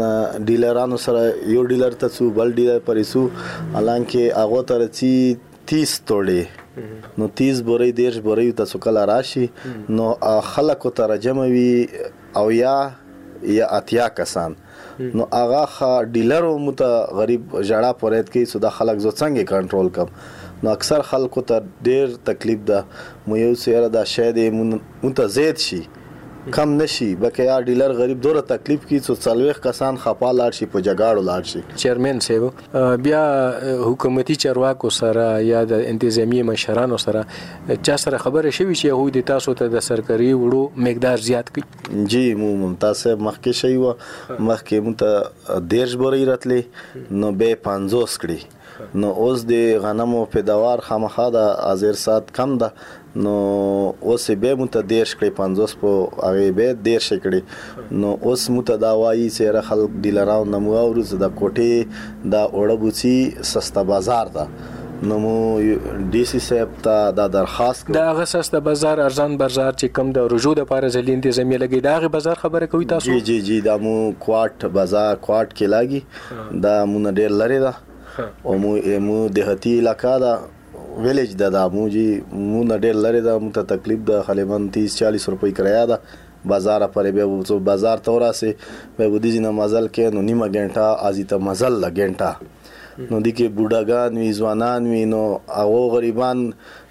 ډیلرانو سره یو ډیلر ته څو بل ډیلر پرېسو حالانکه هغه ترڅی तीस توړي نو तीस بوري دیرش بوري تاسو کله راشي نو خلکو ترجمه وی او یا یا اتیا کسان نو هغه ډیلرو مت غریب جړه پرېد کې سودا خلک زو څنګه کنټرول کم نو اکثر خلکو ته ډیر تکلیف ده مو یو سره دا شاید متزید شي کم نشي بکیا ډیلر غریب دوره تکلیف کی څو څلويخ کسان خپا لاړ شي په جګاړو لاړ شي چیرمن صاحب بیا حکومتي چارواکو سره یا د انتظامی مشرانو سره چا سره خبره شوی چې هغه د تاسو ته د سرکري وړو مقدار زیات کړي جی مو ممتاز صاحب مخکې شي و مخکې مت دیرش بوري راتلې نو به پنځوس کړي نو اوس د غنمو پیداوار خامخا د ازیر سات کم ده نو اوس به مت دیرش کړي پنځوس په هغه به دیرش کړي نو اوس مت دا وایي چې خلک ډیلراو نمو او د کوټي دا وړبوسی سستا بازار ده نو مو ډي سي صاحب ته دا درخواست دا هغه سستا بازار ارزان بازار چې کم د رجوع د لپاره ځلین زمي لګي دا هغه بازار خبره کوي تاسو جی جی جی دا مو کوارټ بازار کوارټ کې لاګي دا مون ډیر لري دا او مو مو دهتی علاقہ دا ویلیج دا دا مو جی مو ډیر لري دا مو ته تکلیف د خلیبان तीस चालीस روپۍ کرایه ده بازار پرې به بازار تورا سي به ودی نه مزل کې نو نیمه غنټه ازي ته مزل لا غنټه نو دي کې بوډاګان وی ځوانان وی نو هغه غریبان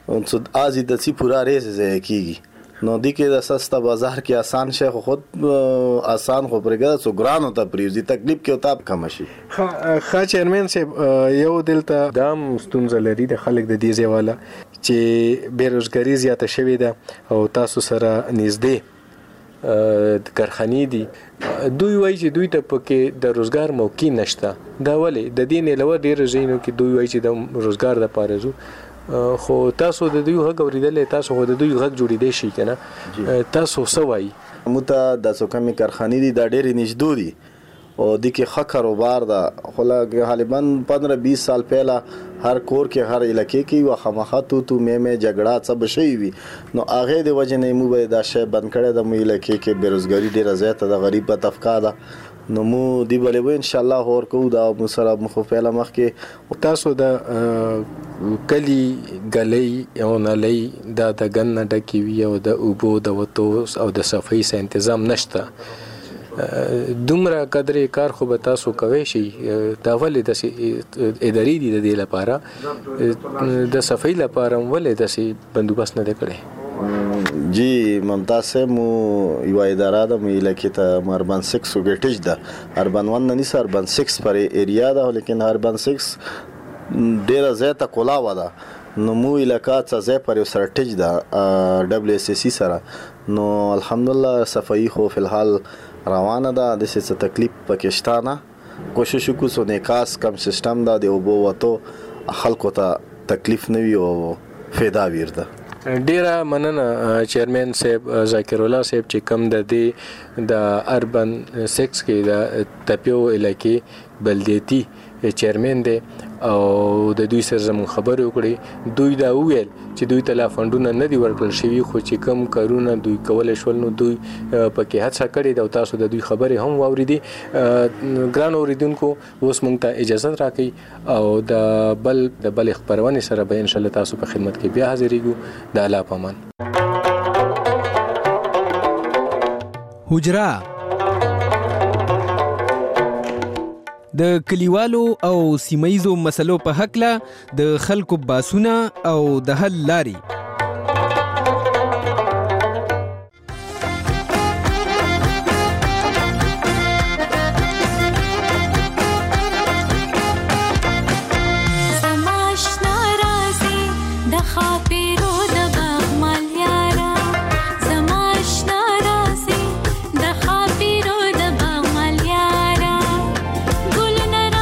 ازي د سی پورا ریس زې کیږي نو دي کې د سستا بازار کې آسان شي خود آسان خو پرګه سو ګرانو ته پریوزي تکلیف کې او تاب کم شي خا چیرمن صاحب یو دلته دام ستونزه لري د خلک د دې ځواله چې بیروزګاری زیاته شوې ده او تاسو سره نږدې کارخانې دي دوی وایي چې دوی ته پکې د روزګار موقع نشته دا ولې د دې نه لور ډیر ځینو کې دوی وایي چې د روزګار د پاره زو خو تاسو د دوی غږ اوریدلې تاسو خو د دوی غږ جوړېدې شي کنه تاسو څه وایي موته د څوکمې کارخانې دي دا ډېرې نږدې دي او د کې ښه کاروبار ده خو غالبا پندرہ بیس سال پهلا هر کور کې هر علاقې کې و خامخا تو تو مې مې جګړه څه بشي وي نو هغه د وجه نه مو به دا شی بند کړی د مو علاقې کې بیروزګاری ډیره زیاته د غریب په طبقه ده نو مو دی بلې و ان شاء الله هور کو دا مو سره مخ په مخ کې تاسو د کلی غلې او نلې دا د ګن ډکی وی او د اوبو د وتو او د صفای سه تنظیم نشته دومره قدرې کار خو به تاسو کوي شي دا ولې د اداري دي د لپاره د صفای لپاره ولې د بندوبست نه کړي جی ممتاز مو یو اداره د ملکیت اربن سکس وګټج ده اربن ون نه سر اربن سکس پر ایریا ده لیکن اربن سکس ډیره زیاته کولاوه ده نو مو علاقات څه پر سرټج ده دبليو اس سی سره نو الحمدلله صفای خو فلحال روانه ده د څه تکلیف پاکستانه کوشش وکړو سو نکاس کم سیستم دا د وبو وته خلکو ته تکلیف نه وي او فایده ورده ډیره مننه چیرمن صاحب ذاکر الله صاحب چې کم د دې د اربن سکس کې د تپیو علاقې بلدیتی چیرمن دی او د دوی سره زمون خبرې وکړې دوی دا وویل چې دوی ته لا فندونه نه دي ورکړل شوي خو چې کم کارونه دوی کولای شول نو دوی پکې هڅه کړې ده او تاسو د دوی خبرې هم واورېدې ګران اوریدونکو اوس موږ ته اجازه راکړئ او د بل د بل خبرونه سره به ان شاء الله تاسو په خدمت کې بیا حاضرېږو د الله پامان حجرا د کلیوالو او سیمایزو مسلو په حقله د خلکو باسونه او د حل لاري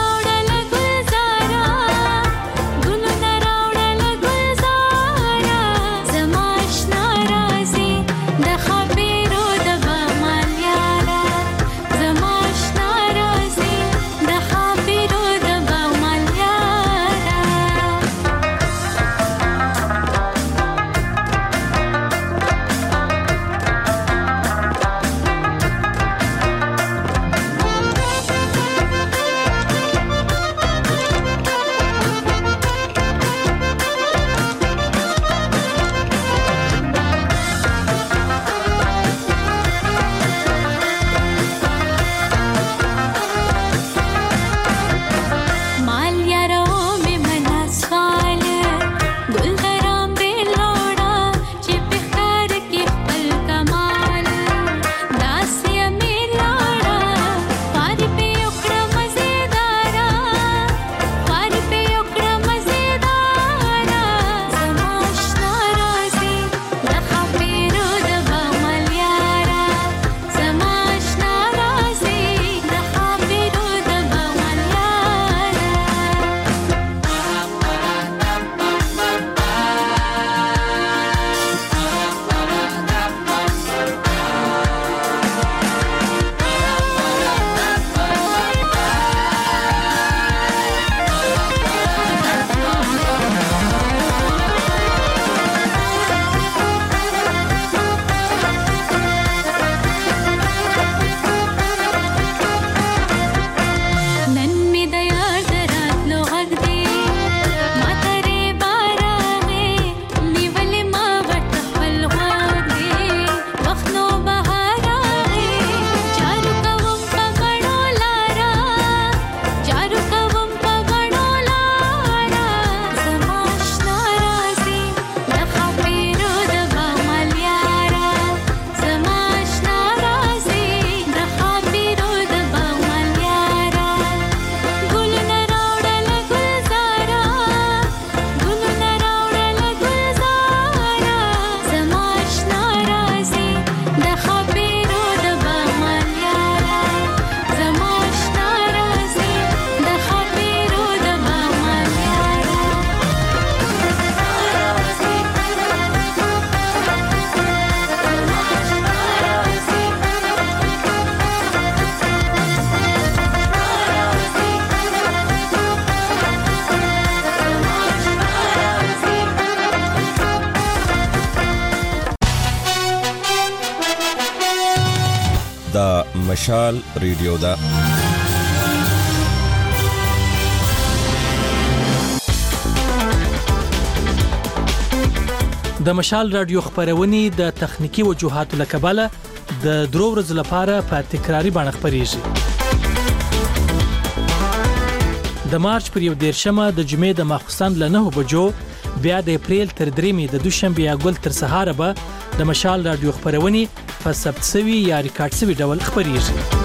Gulzara مشال ریډیو دا د مشال رادیو خبرونه د تخنیکی وجوهاتو لکباله د درو ورځې لپاره په تکراری باندې خبريږي د مارچ پر یو دیرشمه د جمعې د ماخوستان له نه بجو بیا د اپریل تر دریمې د دوشنبه یا ګل تر سهار به د مشال رادیو خبرونه په سبت سوي یا ریکارډ سوي ډول خبريږي